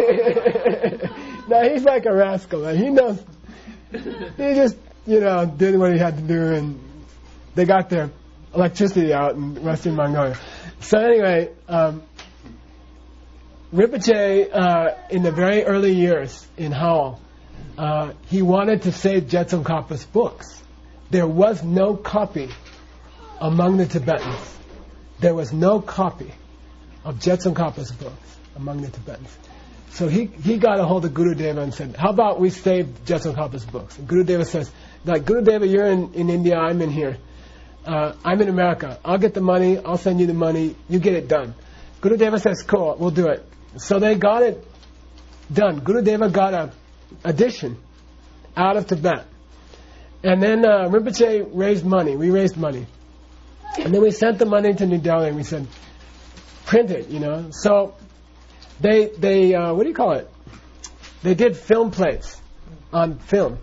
No, he's like a rascal. He knows. He just, you know, did what he had to do, and they got their electricity out in Western Mongolia. So anyway, um, Rinpoche, uh, in the very early years in Howell, uh, he wanted to save Je Tsongkhapa's books. There was no copy among the Tibetans. There was no copy of Je Tsongkhapa's books among the Tibetans. So he, he got a hold of Gurudeva and said, how about we save Je Tsongkhapa's books? And Gurudeva says, like, Gurudeva, you're in, in India, I'm in here. Uh, I'm in America. I'll get the money, I'll send you the money, you get it done. Gurudeva says, cool, we'll do it. So they got it done. Gurudeva got a edition out of Tibet. And then uh, Rinpoche raised money. We raised money. And then we sent the money to New Delhi and we said, print it, you know. So they, they uh, what do you call it? They did film plates on film.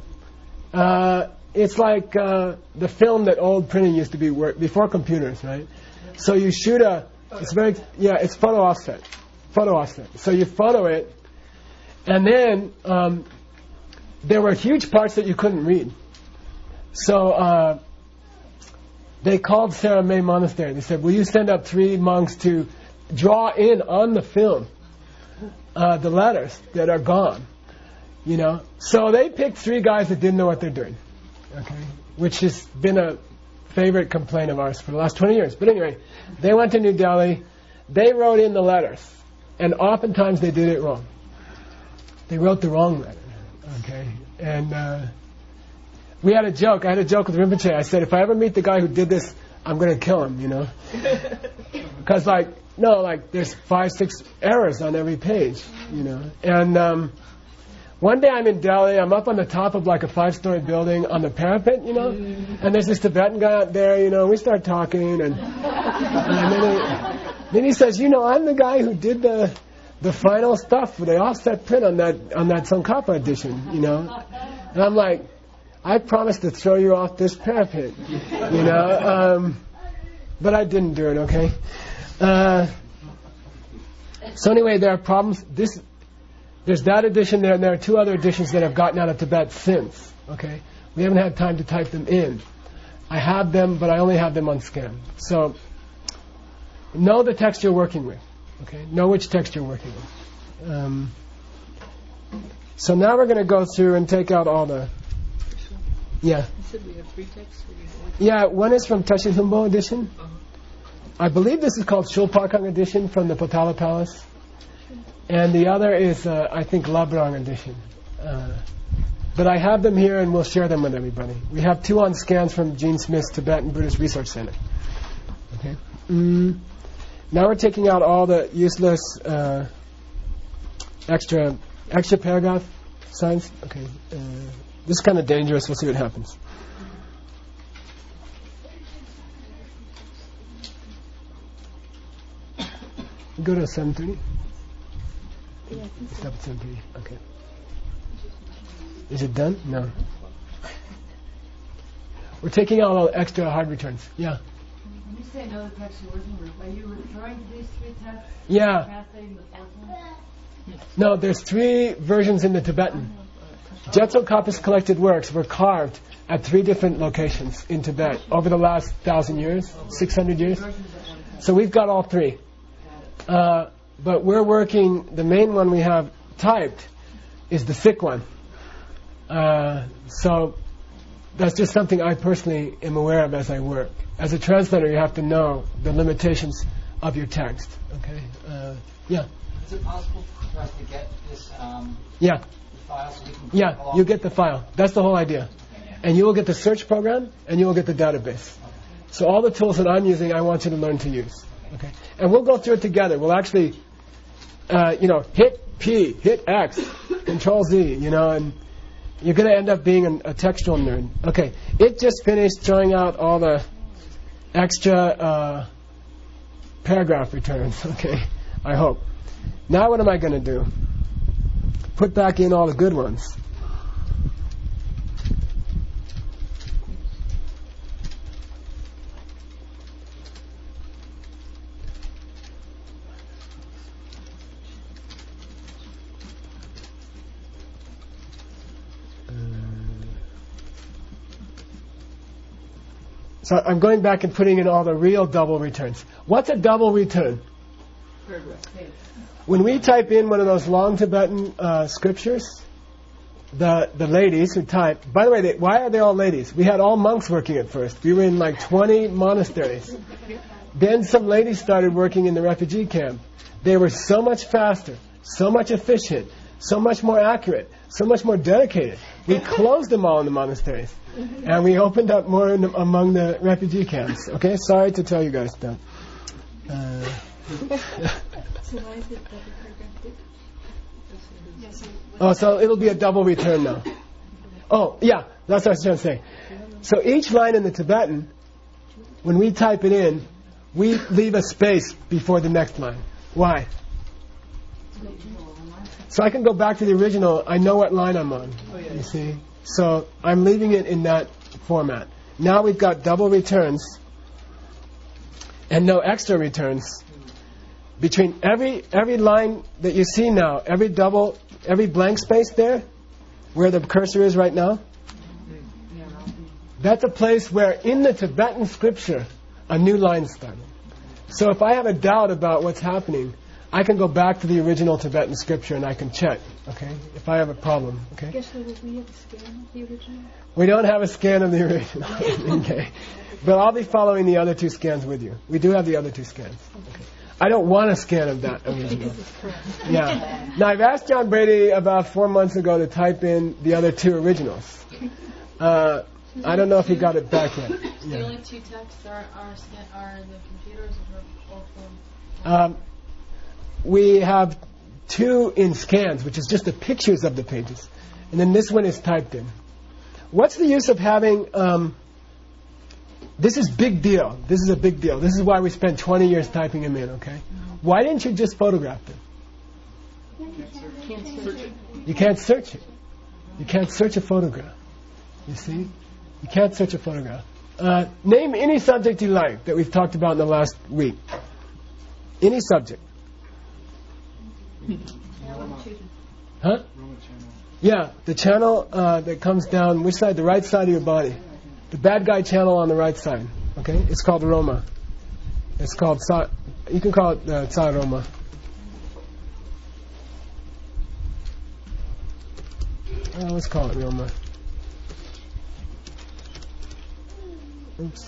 Uh, it's like uh, the film that old printing used to be work before computers, right? So you shoot a, it's very, yeah, it's photo offset. Photo offset. So you photo it, and then um, there were huge parts that you couldn't read. So uh, they called Sarah May Monastery. They said, will you send up three monks to draw in on the film uh, the letters that are gone? You know. So they picked three guys that didn't know what they're doing. Okay, which has been a favorite complaint of ours for the last twenty years. But anyway, they went to New Delhi. They wrote in the letters. And oftentimes they did it wrong. They wrote the wrong letter. Okay? And uh, we had a joke. I had a joke with Rinpoche. I said, if I ever meet the guy who did this, I'm going to kill him, you know? Because, like, no, like, there's five, six errors on every page, you know? And um, one day I'm in Delhi. I'm up on the top of, like, a five-story building on the parapet, you know? And there's this Tibetan guy out there, you know? We start talking, and, and then he... Then he says, you know, I'm the guy who did the the final stuff for the offset print on that on that Tsongkhapa edition, you know. And I'm like, I promised to throw you off this parapet, you know. Um, but I didn't do it, okay. Uh, so anyway, there are problems. This there's that edition there, and there are two other editions that have gotten out of Tibet since. Okay, we haven't had time to type them in. I have them, but I only have them on scan. So. Know the text you're working with. Okay, know which text you're working with. Um, so now we're going to go through and take out all the. Yeah. You said we have three texts. Yeah, one is from Tashi Humbo edition. Uh-huh. I believe this is called Shulparkang edition from the Potala Palace, and the other is uh, I think Labrang edition. Uh, but I have them here, and we'll share them with everybody. We have two on scans from Gene Smith's Tibetan Buddhist Research Center. Okay. Mm. Now we're taking out all the useless uh, extra extra paragraph signs. Okay, uh, this is kind of dangerous. We'll see what happens. Go to seven thirty. Yeah, Stop at seven thirty. Okay. Is it done? No. We're taking out all the extra hard returns. Yeah. When you say know the text you're working with, are you referring to these three texts? Yeah. Translating the fourth one? No, there's three versions in the Tibetan. Je Tsongkhapa's collected works were carved at three different locations in Tibet over the last thousand years, six hundred years. So we've got all three. Uh, but we're working, the main one we have typed is the thick one. Uh, so that's just something I personally am aware of as I work. As a translator, you have to know the limitations of your text. Okay. Uh, yeah. Is it possible for us to get this um, yeah. file so we can? Yeah. You get the file. That's the whole idea. And you will get the search program, and you will get the database. So all the tools that I'm using, I want you to learn to use. Okay. And we'll go through it together. We'll actually, uh, you know, hit P, hit X, Control Z, you know, and you're going to end up being an, a textual nerd. Okay. It just finished throwing out all the extra uh, paragraph returns. Okay. I hope. Now what am I going to do? Put back in all the good ones. So I'm going back and putting in all the real double returns. What's a double return? Paragraph. When we type in one of those long Tibetan uh, scriptures, the the ladies who type, by the way, they, why are they all ladies? We had all monks working at first. We were in like twenty monasteries. Then some ladies started working in the refugee camp. They were so much faster, so much efficient, so much more accurate, so much more dedicated. We closed them all in the monasteries. And we opened up more in the, among the refugee camps. Okay, sorry to tell you guys that. Uh, So why is it double paragraph? Yes, so oh, so it'll be a double return now. Oh, yeah, that's what I was trying to say. So each line in the Tibetan, when we type it in, we leave a space before the next line. Why? So I can go back to the original. I know what line I'm on. You see? So I'm leaving it in that format. Now we've got double returns and no extra returns. Between every every line that you see now, every double, every blank space there, where the cursor is right now, that's a place where in the Tibetan scripture, a new line started. So if I have a doubt about what's happening, I can go back to the original Tibetan scripture and I can check, okay, if I have a problem, okay? Guess what, will we have a scan of the original? We don't have a scan of the original, okay? But I'll be following the other two scans with you. We do have the other two scans. Okay. I don't want a scan of that original. Yeah. Now, I've asked John Brady about four months ago to type in the other two originals. Uh, I don't know if he got it back yet. The Yeah. only two texts are are, scan, are the computers or from. Um, we have two in scans, which is just the pictures of the pages. And then this one is typed in. What's the use of having... Um, this is big deal. This is a big deal. This is why we spent twenty years typing them in, okay? Why didn't you just photograph them? Can't search it. You can't search it. You can't search a photograph. You see? You can't search a photograph. Uh, name any subject you like that we've talked about in the last week. Any subject. Huh? Yeah, the channel uh, that comes down, which side? The right side of your body. The bad guy channel on the right side. Okay? It's called Roma. It's called, sa- you can call it uh, Sa Roma. Uh, let's call it Roma. Oops.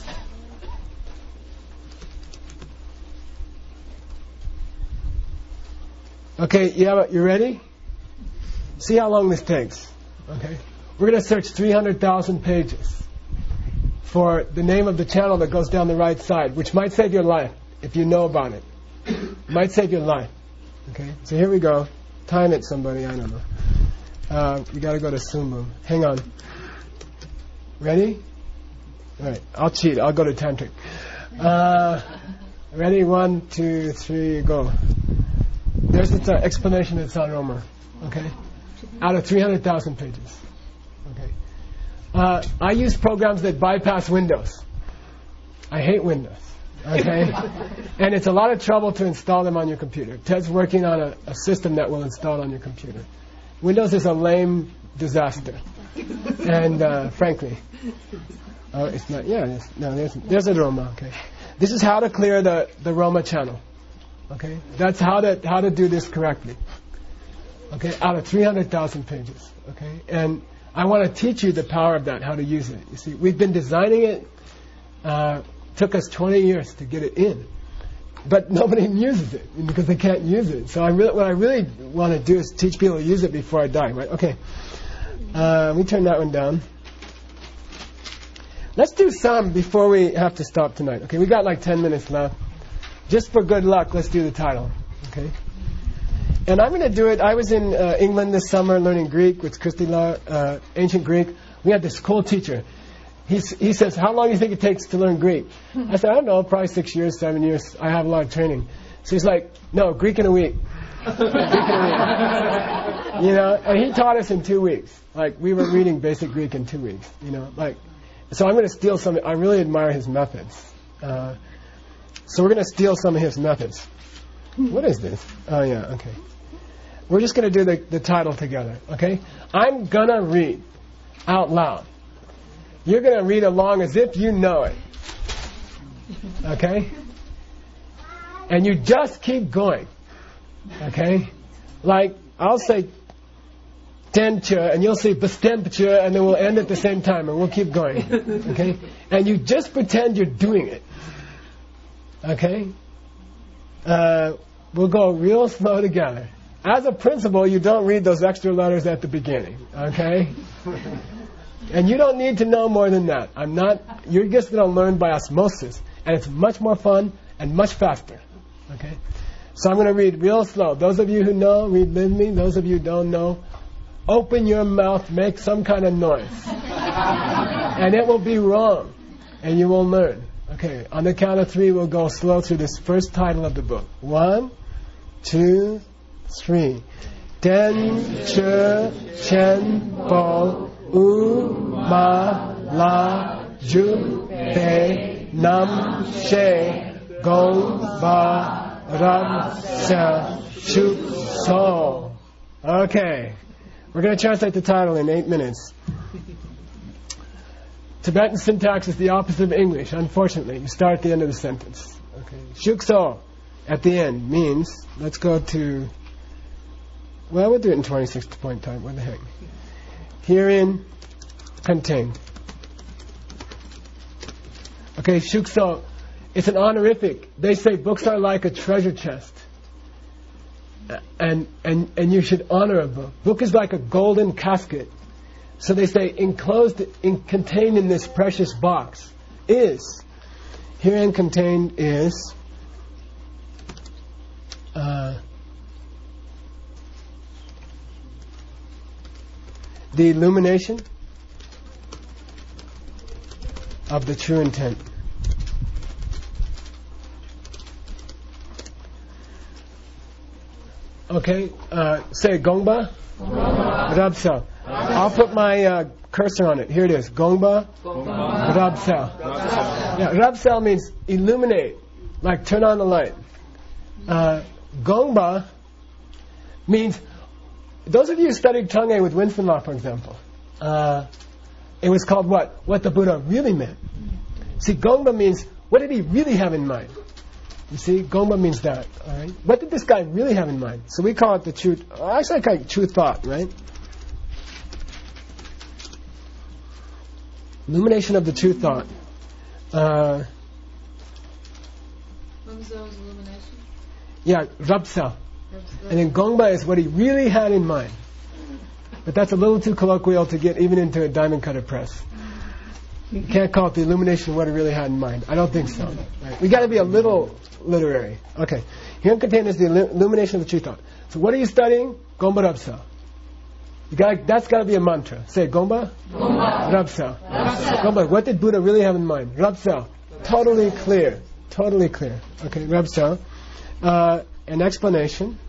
Okay, yeah, you ready? See how long this takes. Okay? We're going to search three hundred thousand pages for the name of the channel that goes down the right side, which might save your life if you know about it. Might save your life. Okay? So here we go. Time it, somebody. I don't know. Uh, we got to go to Sumbu. Hang on. Ready? All right. I'll cheat. I'll go to Tantric. Uh, ready? One, two, three, go. There's the uh, explanation of San Roma. Okay? Out of three hundred thousand pages. Okay? Uh, I use programs that bypass Windows. I hate Windows. Okay? And it's a lot of trouble to install them on your computer. Ted's working on a, a system that will install it on your computer. Windows is a lame disaster. And uh, frankly, oh, it's not. Yeah, it's, no, there's there's a Roma. Okay, this is how to clear the, the Roma channel. Okay, that's how to how to do this correctly. Okay, out of three hundred thousand pages. Okay, and I want to teach you the power of that, how to use it. You see, we've been designing it. Uh, took us twenty years to get it in, but nobody uses it because they can't use it. So I really, what I really want to do is teach people to use it before I die. Right? Okay. Uh, we turn that one down. Let's do some before we have to stop tonight. Okay, we got like ten minutes left. Just for good luck, let's do the title. Okay. And I'm going to do it. I was in uh, England this summer learning Greek with Christila, uh, ancient Greek. We had this cool teacher. He's, he says, how long do you think it takes to learn Greek? I said, I don't know, probably six years, seven years. I have a lot of training. So he's like, no, Greek in a week. Greek in a week. You know, and he taught us in two weeks. Like, we were reading basic Greek in two weeks. You know, like, so I'm going to steal some. I really admire his methods. Uh, so we're going to steal some of his methods. What is this? Oh, yeah, okay. We're just going to do the, the title together, okay? I'm going to read out loud. You're going to read along as if you know it. Okay? And you just keep going. Okay? Like, I'll say temperature, and you'll say temperature, and then we'll end at the same time, and we'll keep going. Okay? And you just pretend you're doing it. Okay? Uh, we'll go real slow together. As a principle, you don't read those extra letters at the beginning. Okay? And you don't need to know more than that. I'm not. You're just going to learn by osmosis, and it's much more fun and much faster. Okay? So I'm going to read real slow. Those of you who know, read with me. Those of you who don't know, open your mouth, make some kind of noise. And it will be wrong. And you will learn. Okay, on the count of three, we'll go slow through this first title of the book. One, two, three. Den, che, chen, bo, u, ma, la, ju, pe, nam, she, gong, ba, Ram, Sa, Shuk, So. Okay. We're going to translate the title in eight minutes. Tibetan syntax is the opposite of English, unfortunately. You start at the end of the sentence. Okay. Shuk, So, at the end, means, let's go to, well, we'll do it in twenty-six point time. What the heck? Herein contained. Okay, Shuk, So. It's an honorific. They say books are like a treasure chest. And and and you should honor a book. Book is like a golden casket. So they say enclosed, in, contained in this precious box is, herein contained is, uh, the illumination of the true intent. Okay, uh, say Gongba, Rabsa. I'll put my uh, cursor on it. Here it is. Gongba, Rabsa. Yeah, Rabsa means illuminate, like turn on the light. Uh, Gongba means, those of you who studied Chang'e with Winston Law, for example, uh, it was called what? What the Buddha really meant. See, Gongba means, what did he really have in mind? You see, Gongba means that. All right. What did this guy really have in mind? So we call it the true. Actually, I call it true thought, right? Illumination of the true thought. Uh, Lumzo's illumination. Yeah, Rabsa. And then Gongba is what he really had in mind. But that's a little too colloquial to get even into a diamond cutter press. You can't call it the illumination of what he really had in mind. I don't think so. Right. We got to be a little literary. Okay. Here contained is the illumination of the true thought. So what are you studying? Gomba Rabsa. You got that's got to be a mantra. Say Gomba. Gomba. Rabsa. Rabsa. Gomba. What did Buddha really have in mind? Rabsa. Totally clear. Totally clear. Okay. Rabsa. Uh, an explanation,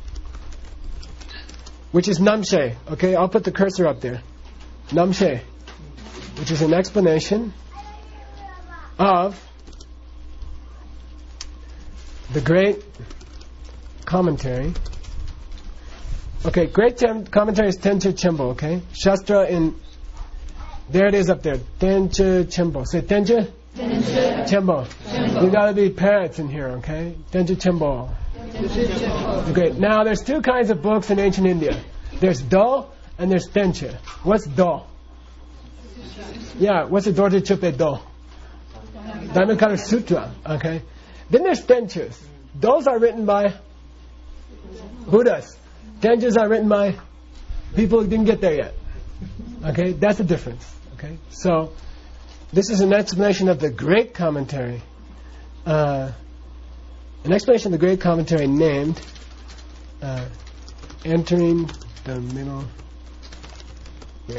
which is Namshe. Okay. I'll put the cursor up there. Namshe. Which is an explanation of the great commentary. Okay, great tem- commentary is Tenche Chembo, okay? Shastra in, there it is up there. Tenche Chembo. Say Tenche? Tenche Chembo. Chembo. You gotta be parrots in here, okay? Tenche Chembo. Okay, now there's two kinds of books in ancient India. There's Do and there's Tenche. What's Do? Yeah, what's the Dorje Chupe Do? Diamond Cutter Sutra, okay? Then there's Tenches. Those are written by Buddhas. Tenches are written by people who didn't get there yet. Okay, that's the difference. Okay, so this is an explanation of the great commentary. Uh, an explanation of the great commentary named uh, Entering the Middle Way.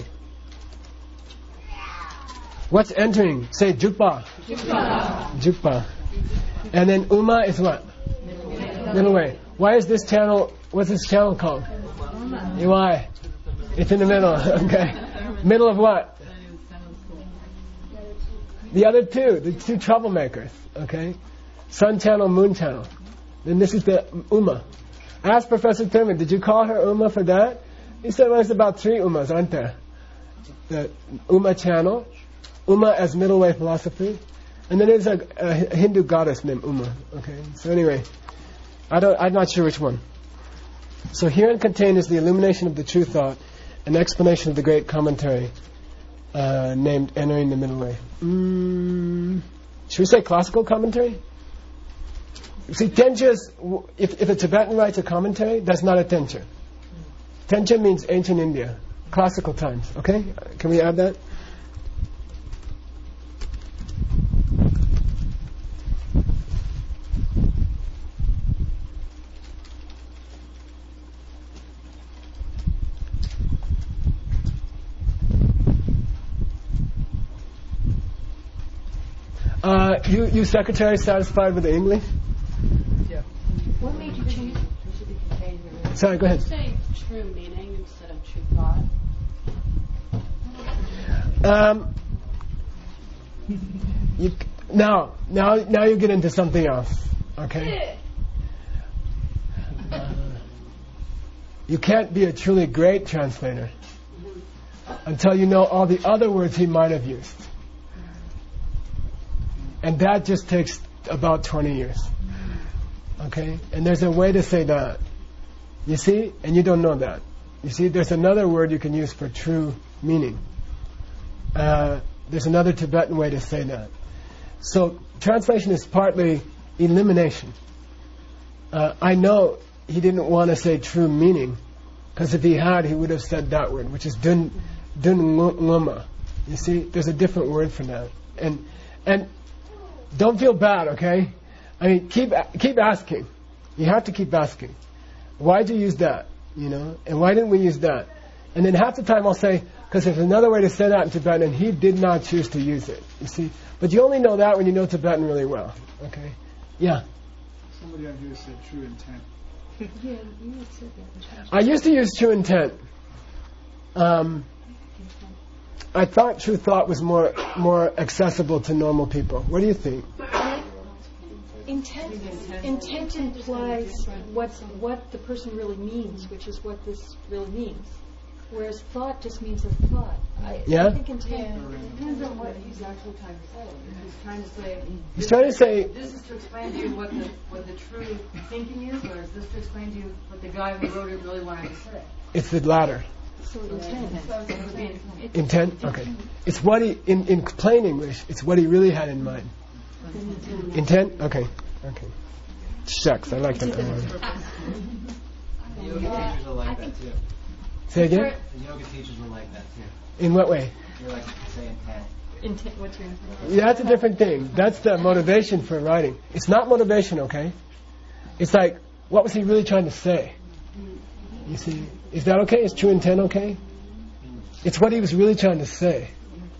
What's entering? Say Jukpa. Jukpa. Jukpa. And then Uma is what? Middle, Middle way. Why is this channel, what's this channel called? Why? It's in the middle. Okay. Middle of what? The other two, the two troublemakers. Okay. Sun channel, moon channel. Then this is the Uma. I asked Professor Thurman, did you call her Uma for that? He said, well, there's about three Umas, aren't there? The Uma channel, Uma as middle way philosophy, And then there's a, a Hindu goddess named Uma. Okay, so anyway, I don't, I'm not sure which one. So herein contained is the illumination of the true thought, an explanation of the great commentary uh, named Entering the Middle Way. Mm, should we say classical commentary? See, Tencha's, if, if a Tibetan writes a commentary, that's not a Tencha. Tencha means ancient India, classical times. Okay, can we add that? Uh, you, you secretary satisfied with the English? Yeah. What made you change it? Sorry, go ahead. Say true meaning instead of true thought. Um, you, now, now, now you get into something else. Okay. Uh, you can't be a truly great translator until you know all the other words he might have used. And that just takes about twenty years. Okay? And there's a way to say that. You see? And you don't know that. You see, there's another word you can use for true meaning. Uh, there's another Tibetan way to say that. So, translation is partly elimination. Uh, I know he didn't want to say true meaning, because if he had, he would have said that word, which is dun dun nguma. You see? There's a different word for that. And and don't feel bad, okay? I mean, keep keep asking. You have to keep asking. Why did you use that? You know, and why didn't we use that? And then half the time I'll say, because there's another way to say that in Tibetan, and he did not choose to use it. You see, but you only know that when you know Tibetan really well. Okay? Yeah. Somebody on here said true intent. Yeah, you had said that. I used to use true intent. Um, I thought true thought was more more accessible to normal people. What do you think? Intent, intent implies what what the person really means, which is what this really means. Whereas thought just means a thought. I, Yeah? I think intent. It depends on what he's actually trying to say. If he's trying to say, He's trying to say, this is to explain to you what the what the true thinking is, or is this to explain to you what the guy who wrote it really wanted to say? it's the latter. So intent. So it would be- Intent? Okay. It's what he, in, in plain English, it's what he really had in mind. Intent? Okay. Okay. Shucks, I like that word. The yoga teachers will like that too. Say again? The yoga teachers will like that too. In what way? You're like, say intent. Intent. What's your intent? Yeah, that's a different thing. That's the motivation for writing. It's not motivation, okay? It's like, what was he really trying to say? You see? Is that okay? Is true intent okay? It's what he was really trying to say.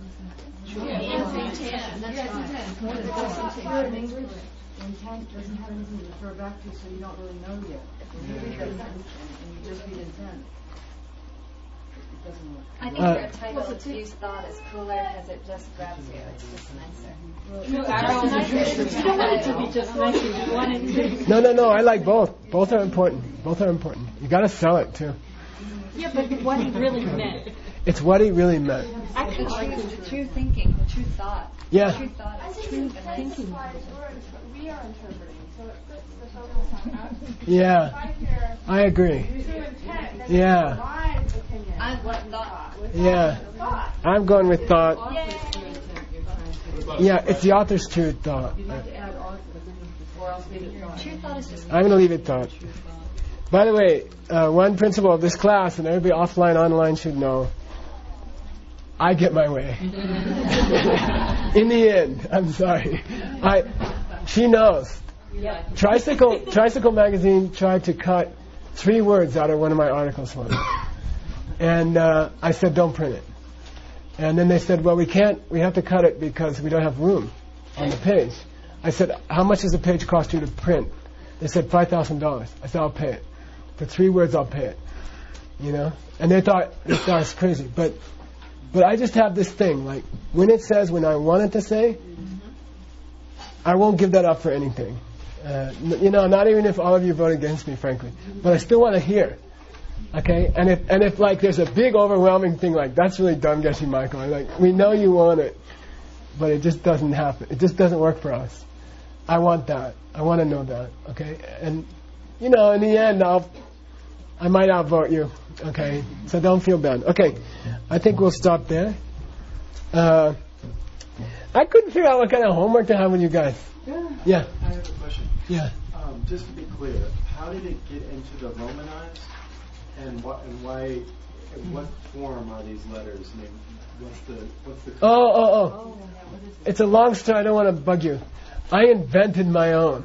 Intent doesn't have anything to refer back to, so you don't really know yet. If you read that sentence and you just read intent, it doesn't work. I think Uh, your title, Diffuse Thought, is cooler because it just grabs you. It's just nicer. No, you don't want it to be just nicer. You want it to be. No, no, no. I like both. Both are important. Both are important. You got to sell it too. Yeah, but what he really meant. It's what he really meant. I think true, the true thinking, the true thought. Yeah. The true thought I is think true it's thinking. we are interpreting, so it puts the focus on us. Yeah. If I hear I agree. true intent, then Yeah. it's my opinion. I what want thought. thought. Yeah. Thought. I'm going with thought. Yay. Yeah, it's the author's true thought. You'd have to add author, or else leave it thought. True thought is just I'm going to leave it thought. By the way, uh, one principle of this class, and everybody offline, online should know, I get my way. In the end, I'm sorry. I, she knows. Tricycle, Tricycle magazine tried to cut three words out of one of my articles once. And uh, I said, don't print it. And then they said, well, we can't, we have to cut it because we don't have room on the page. I said, how much does a page cost you to print? They said, five thousand dollars. I said, I'll pay it. For three words, I'll pay it. You know? And they thought, they thought it's crazy. But but I just have this thing, like, when it says when I want it to say, I won't give that up for anything. Uh, n- you know, not even if all of you vote against me, frankly. But I still want to hear. Okay? And if, and if like, there's a big overwhelming thing like, that's really dumb, Geshe Michael. Like, we know you want it. but it just doesn't happen. It just doesn't work for us. I want that. I want to know that. Okay, and you know, in the end, I'll I might outvote you. Okay, so don't feel bad. Okay, I think we'll stop there. Uh, I couldn't figure out what kind of homework to have with you guys. Yeah. Yeah. I have a question. Yeah. Um, just to be clear, how did it get into the Romanized, and what and why? In what form are these letters? I mean, what's the what's the? Oh, oh, oh! It's a long story. I don't want to bug you. I invented my own,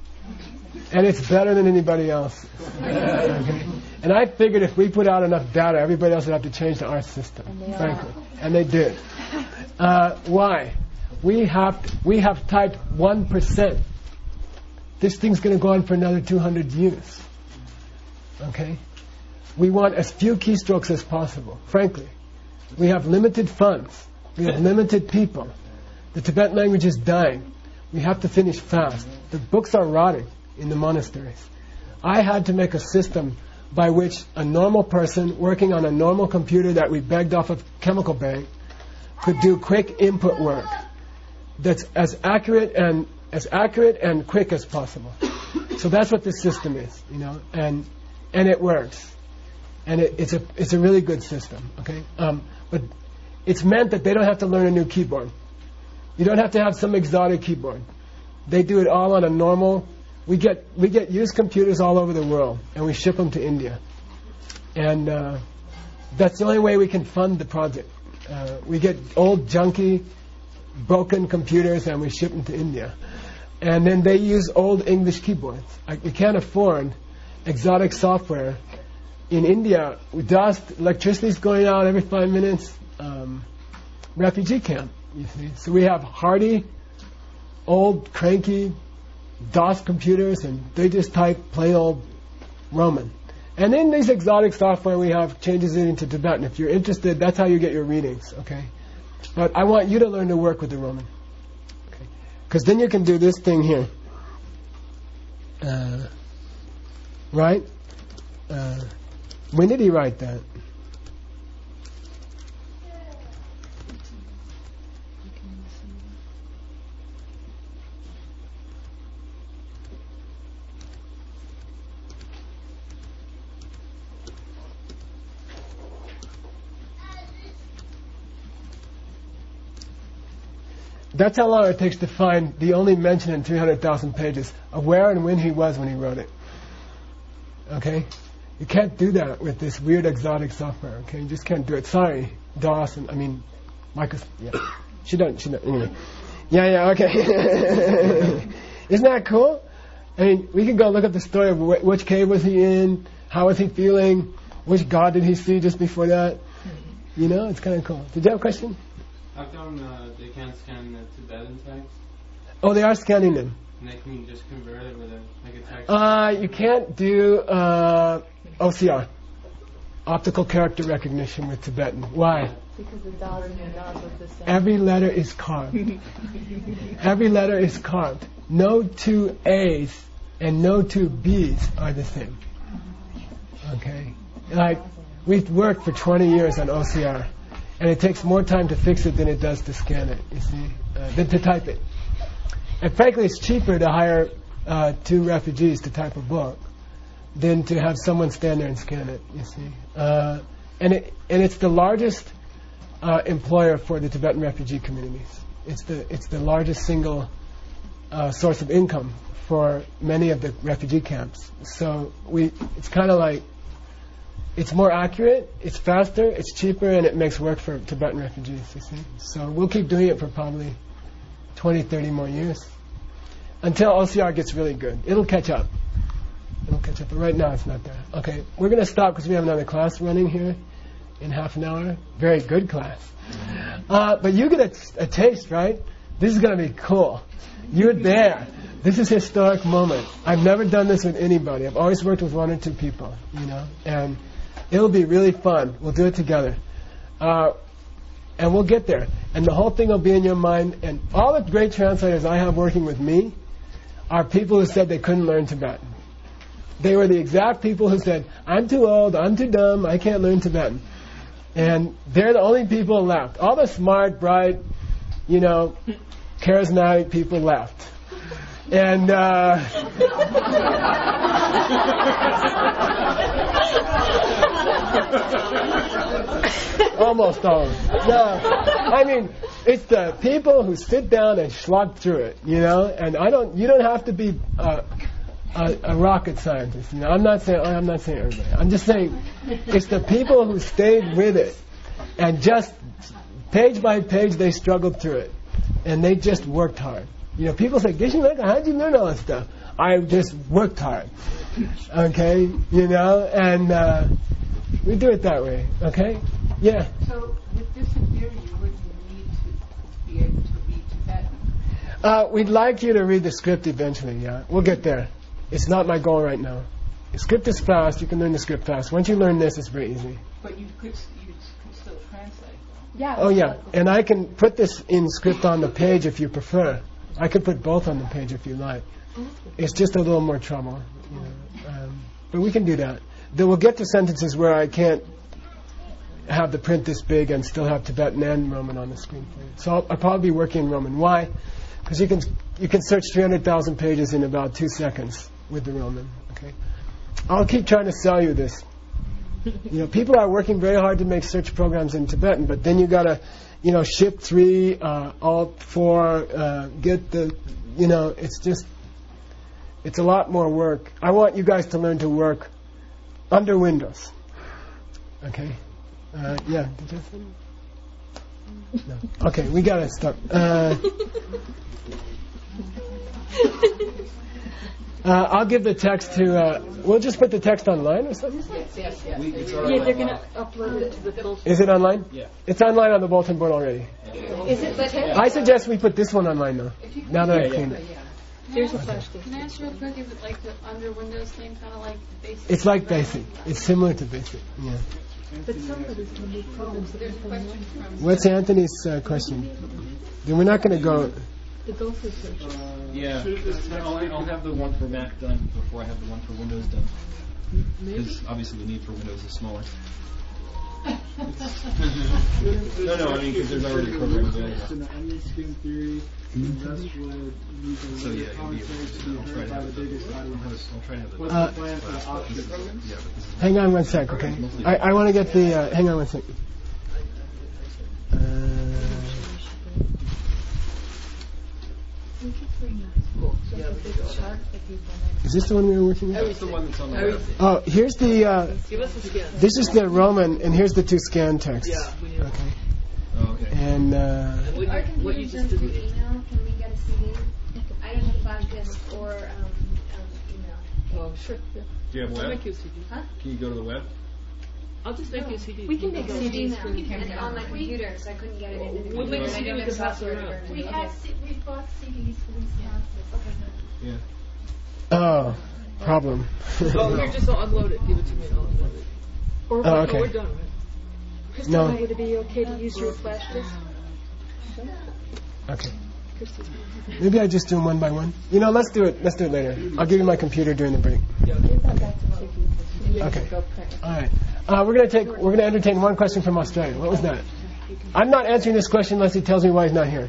and it's better than anybody else. Okay. And I figured if we put out enough data, everybody else would have to change to our system, and frankly. Are. And they did. Uh, why? We have we have type one percent. This thing's going to go on for another two hundred years. Okay? We want as few keystrokes as possible, frankly. We have limited funds. We have limited people. The Tibetan language is dying. We have to finish fast. The books are rotting in the monasteries. I had to make a system by which a normal person working on a normal computer that we begged off of Chemical Bank could do quick input work that's as accurate and as accurate and quick as possible. So that's what this system is, you know, and and it works. And it, it's a it's a really good system, okay? Um, but it's meant that they don't have to learn a new keyboard. You don't have to have some exotic keyboard. They do it all on a normal. We get we get used computers all over the world, and we ship them to India. And uh, that's the only way we can fund the project. Uh, we get old, junky, broken computers, and we ship them to India. And then they use old English keyboards. I, we can't afford exotic software. In India, with dust, electricity's going out every five minutes. Um, refugee camp, you see. So we have hardy, old, cranky DOS computers, and they just type plain old Roman. And then these exotic software we have changes it into Tibetan. If you're interested, that's how you get your readings, okay? But I want you to learn to work with the Roman. Okay? Because then you can do this thing here. Uh, right? Uh, when did he write that? That's how long it takes to find the only mention in three hundred thousand pages of where and when he was when he wrote it. Okay? You can't do that with this weird exotic software, okay? You just can't do it. Sorry, DOS, and I mean, Microsoft, yeah. She doesn't, she doesn't, anyway. Yeah, yeah, okay. Isn't that cool? I mean, we can go look up the story of wh- which cave was he in, how was he feeling, which god did he see just before that. You know, it's kind of cool. Did you have a question? How come uh, they can't scan the Tibetan text? Oh, they are scanning them. And they can just convert it with a, like a text? Uh, you can't do uh, O C R, optical character recognition with Tibetan. Why? Because the dots and the dots are the same. Every letter is carved. Every letter is carved. No two A's and no two B's are the same. Okay? Like, we've worked for twenty years on O C R. And it takes more time to fix it than it does to scan it, you see, uh, than to type it. And frankly, it's cheaper to hire uh, two refugees to type a book than to have someone stand there and scan it, you see. Uh, and it and it's the largest uh, employer for the Tibetan refugee communities. It's the it's the largest single uh, source of income for many of the refugee camps. So we it's kind of like, it's more accurate, it's faster, it's cheaper, and it makes work for Tibetan refugees, you see. So we'll keep doing it for probably twenty, thirty more years until O C R gets really good. It'll catch up. It'll catch up, but right now it's not there. Okay, we're going to stop because we have another class running here in half an hour. Very good class. Uh, but you get a, a taste, right? This is going to be cool. You're there. This is a historic moment. I've never done this with anybody. I've always worked with one or two people, you know, and it'll be really fun. We'll do it together. Uh, and we'll get there. And the whole thing will be in your mind. And all the great translators I have working with me are people who said they couldn't learn Tibetan. They were the exact people who said, I'm too old, I'm too dumb, I can't learn Tibetan. And they're the only people left. All the smart, bright, you know, charismatic people left. And uh, almost all. No, I mean, it's the people who sit down and slog through it, you know. And I don't. You don't have to be uh, a, a rocket scientist. You know, I'm not saying. I'm not saying everybody. I'm just saying it's the people who stayed with it and just page by page they struggled through it, and they just worked hard. You know, people say, Geshe Mikan, how'd you learn all this stuff? I just worked hard. Okay? You know, and uh, we do it that way. Okay? Yeah? So, with this in theory, you wouldn't need to be able to read Tibetan. Uh, we'd like you to read the script eventually, yeah. We'll get there. It's not my goal right now. The script is fast. You can learn the script fast. Once you learn this, it's very easy. But you could, you could still translate. Yeah. Oh, yeah. And I can put this in script on the page if you prefer. I could put both on the page if you like. It's just a little more trouble. You know. um, but we can do that. Then we'll get to sentences where I can't have the print this big and still have Tibetan and Roman on the screen for you. So I'll, I'll probably be working in Roman. Why? Because you can you can search three hundred thousand pages in about two seconds with the Roman. Okay. I'll keep trying to sell you this. You know, people are working very hard to make search programs in Tibetan, but then you gotta, you know, ship three, uh, alt four, uh, get the, you know, it's just, it's a lot more work. I want you guys to learn to work under Windows. Okay? Uh, yeah. Did you say? No. Okay, we gotta stop. Uh, uh, I'll give the text to. Uh, we'll just put the text online or something. Yes, yes, yes. We, it's Yeah, already they're going online. to upload it to the bulletin. Is it online? Yeah. It's online on the bulletin board already. Is it the text? I suggest we put this one online though. Now that I've cleaned it. There's a flash disk. Can I ask real quick, is it like the under Windows thing, kind of like basic? It's like basic. It's similar to basic. Yeah. But somebody's going to make programs that There's a people question know. from... What's Anthony's uh, question? Then we're not going to go. The Gopher search. Yeah. I'll, I'll have the one for Mac done before I have the one for Windows done. Because obviously the need for Windows is smaller. no, no, I mean because there's already a program available. In the onion skin theory, the rest would need the So yeah, it'll be commentaries to be I'll try heard to by have the it. biggest I'll have audience. it- I'll try to have it. What's Uh, the plan for the offshoot programs? Yeah, but this is Hang on one sec, okay? I, I want to get the. Uh, hang on one sec. Uh, is this the one we were working with? That's the one that's on the web. Oh, here's the. Uh, Give us a scan. this is the Roman, and here's the two scan texts. Yeah, we need it. Okay. Oh, okay. And. Uh, What Our you, what you computers just done did. through email. Can we get a C D? I don't have flash disk or um, um, email. Oh, sure. Yeah. Do you have I'll web? make you a C D. Huh? Can you go to the web? I'll just make you a C D. We can make C C D Ds now. for you. And on my computer, so I couldn't get it into the We'll make computer. a C D I don't we have can the pass software around. version. We Okay. have C- we bought C Ds for these classes. Yeah. oh, problem. Oh, here, just unload it. Give it to me and I'll unload it. Or Oh, okay. Oh, we're done, right? Kristen, No. would it be okay to use your flash disk? Okay. Kristen. Maybe I just do them one by one. You know, let's do it. Let's do it later. I'll give you my computer during the break. Yeah. Okay. All right. Uh, we're gonna take. We're gonna entertain one question from Australia. What was that? I'm not answering this question unless he tells me why he's not here.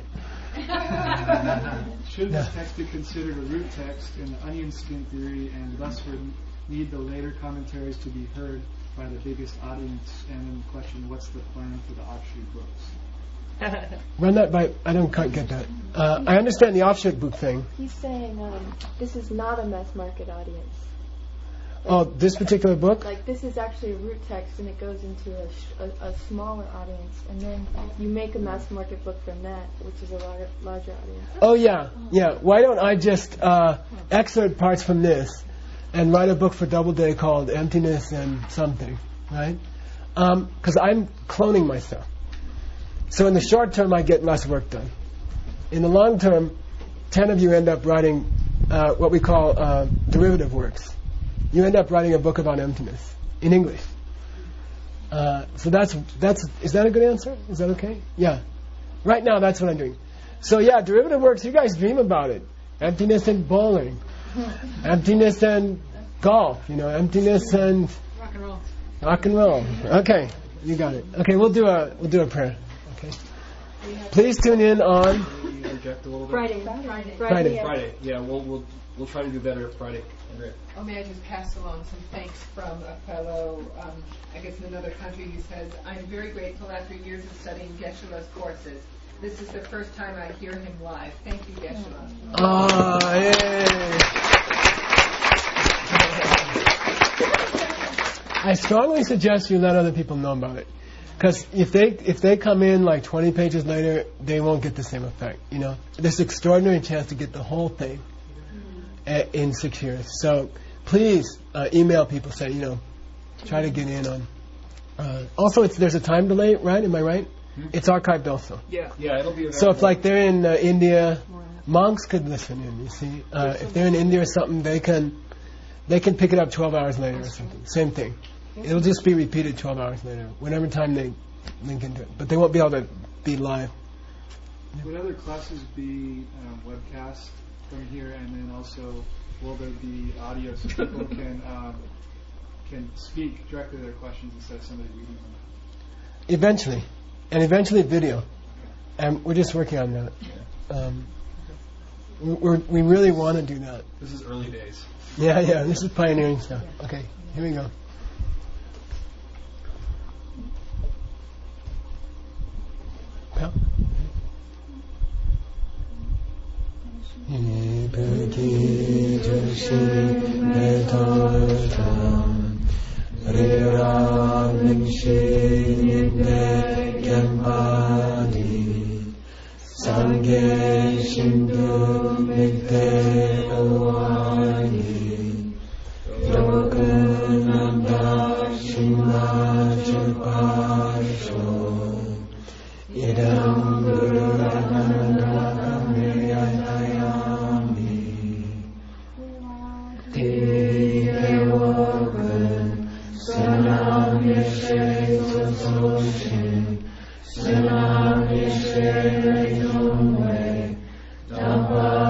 Should Yeah. this text be considered a root text in the onion skin theory and thus would need the later commentaries to be heard by the biggest audience? And then the question, what's the plan for the offshoot books? Run that by. I don't quite get that. Uh, I understand the offshoot book thing. He's saying um, this is not a mass market audience. Oh, this particular book. Like this is actually a root text, and it goes into a, sh- a, a smaller audience, and then you make a mass market book from that, which is a larger, larger audience. Oh yeah, yeah. Why don't I just uh, excerpt parts from this and write a book for Doubleday called Emptiness and Something, right? Because I'm cloning myself. So in the short term, I get less work done. In the long term, ten of you end up writing uh, what we call uh, derivative works. You end up writing a book about emptiness in English. Uh, so that's that's is that a good answer? Is that okay? Yeah. Right now, that's what I'm doing. So yeah, derivative works. You guys dream about it. Emptiness and bowling, emptiness and golf. You know, emptiness and Rock and roll. rock and roll. Okay, you got it. Okay, we'll do a we'll do a prayer. Okay. Please tune in on Project a little bit. Friday. Friday. Friday. Friday. Yeah, we'll we'll we'll try to do better Friday. Andrea. Oh, may I just pass along some thanks from a fellow, um, I guess in another country, who says, I'm very grateful after years of studying Geshe-la's courses. This is the first time I hear him live. Thank you, Geshe-la. Oh, yay. I strongly suggest you let other people know about it. Because if they if they come in like twenty pages later, they won't get the same effect. You know, there's an extraordinary chance to get the whole thing a, in six years. So please uh, email people, say, you know, try to get in on. Uh, also, it's there's a time delay, right? Am I right? Hmm? It's archived also. Yeah, yeah, it'll be. So if like they're in uh, India, monks could listen in. You see, uh, if they're in India or something, they can they can pick it up twelve hours later or something. Same thing. It'll just be repeated twelve hours later, whenever time they link into it. But they won't be able to be live. Would other classes be um, webcast from here, and then also will there be audio so people can um, can speak directly their questions instead of somebody reading them? Eventually, and eventually video, and we're just working on that. Um, we're, we really want to do that. This is early days. Yeah, yeah. This is pioneering stuff. Okay, here we go. Sanam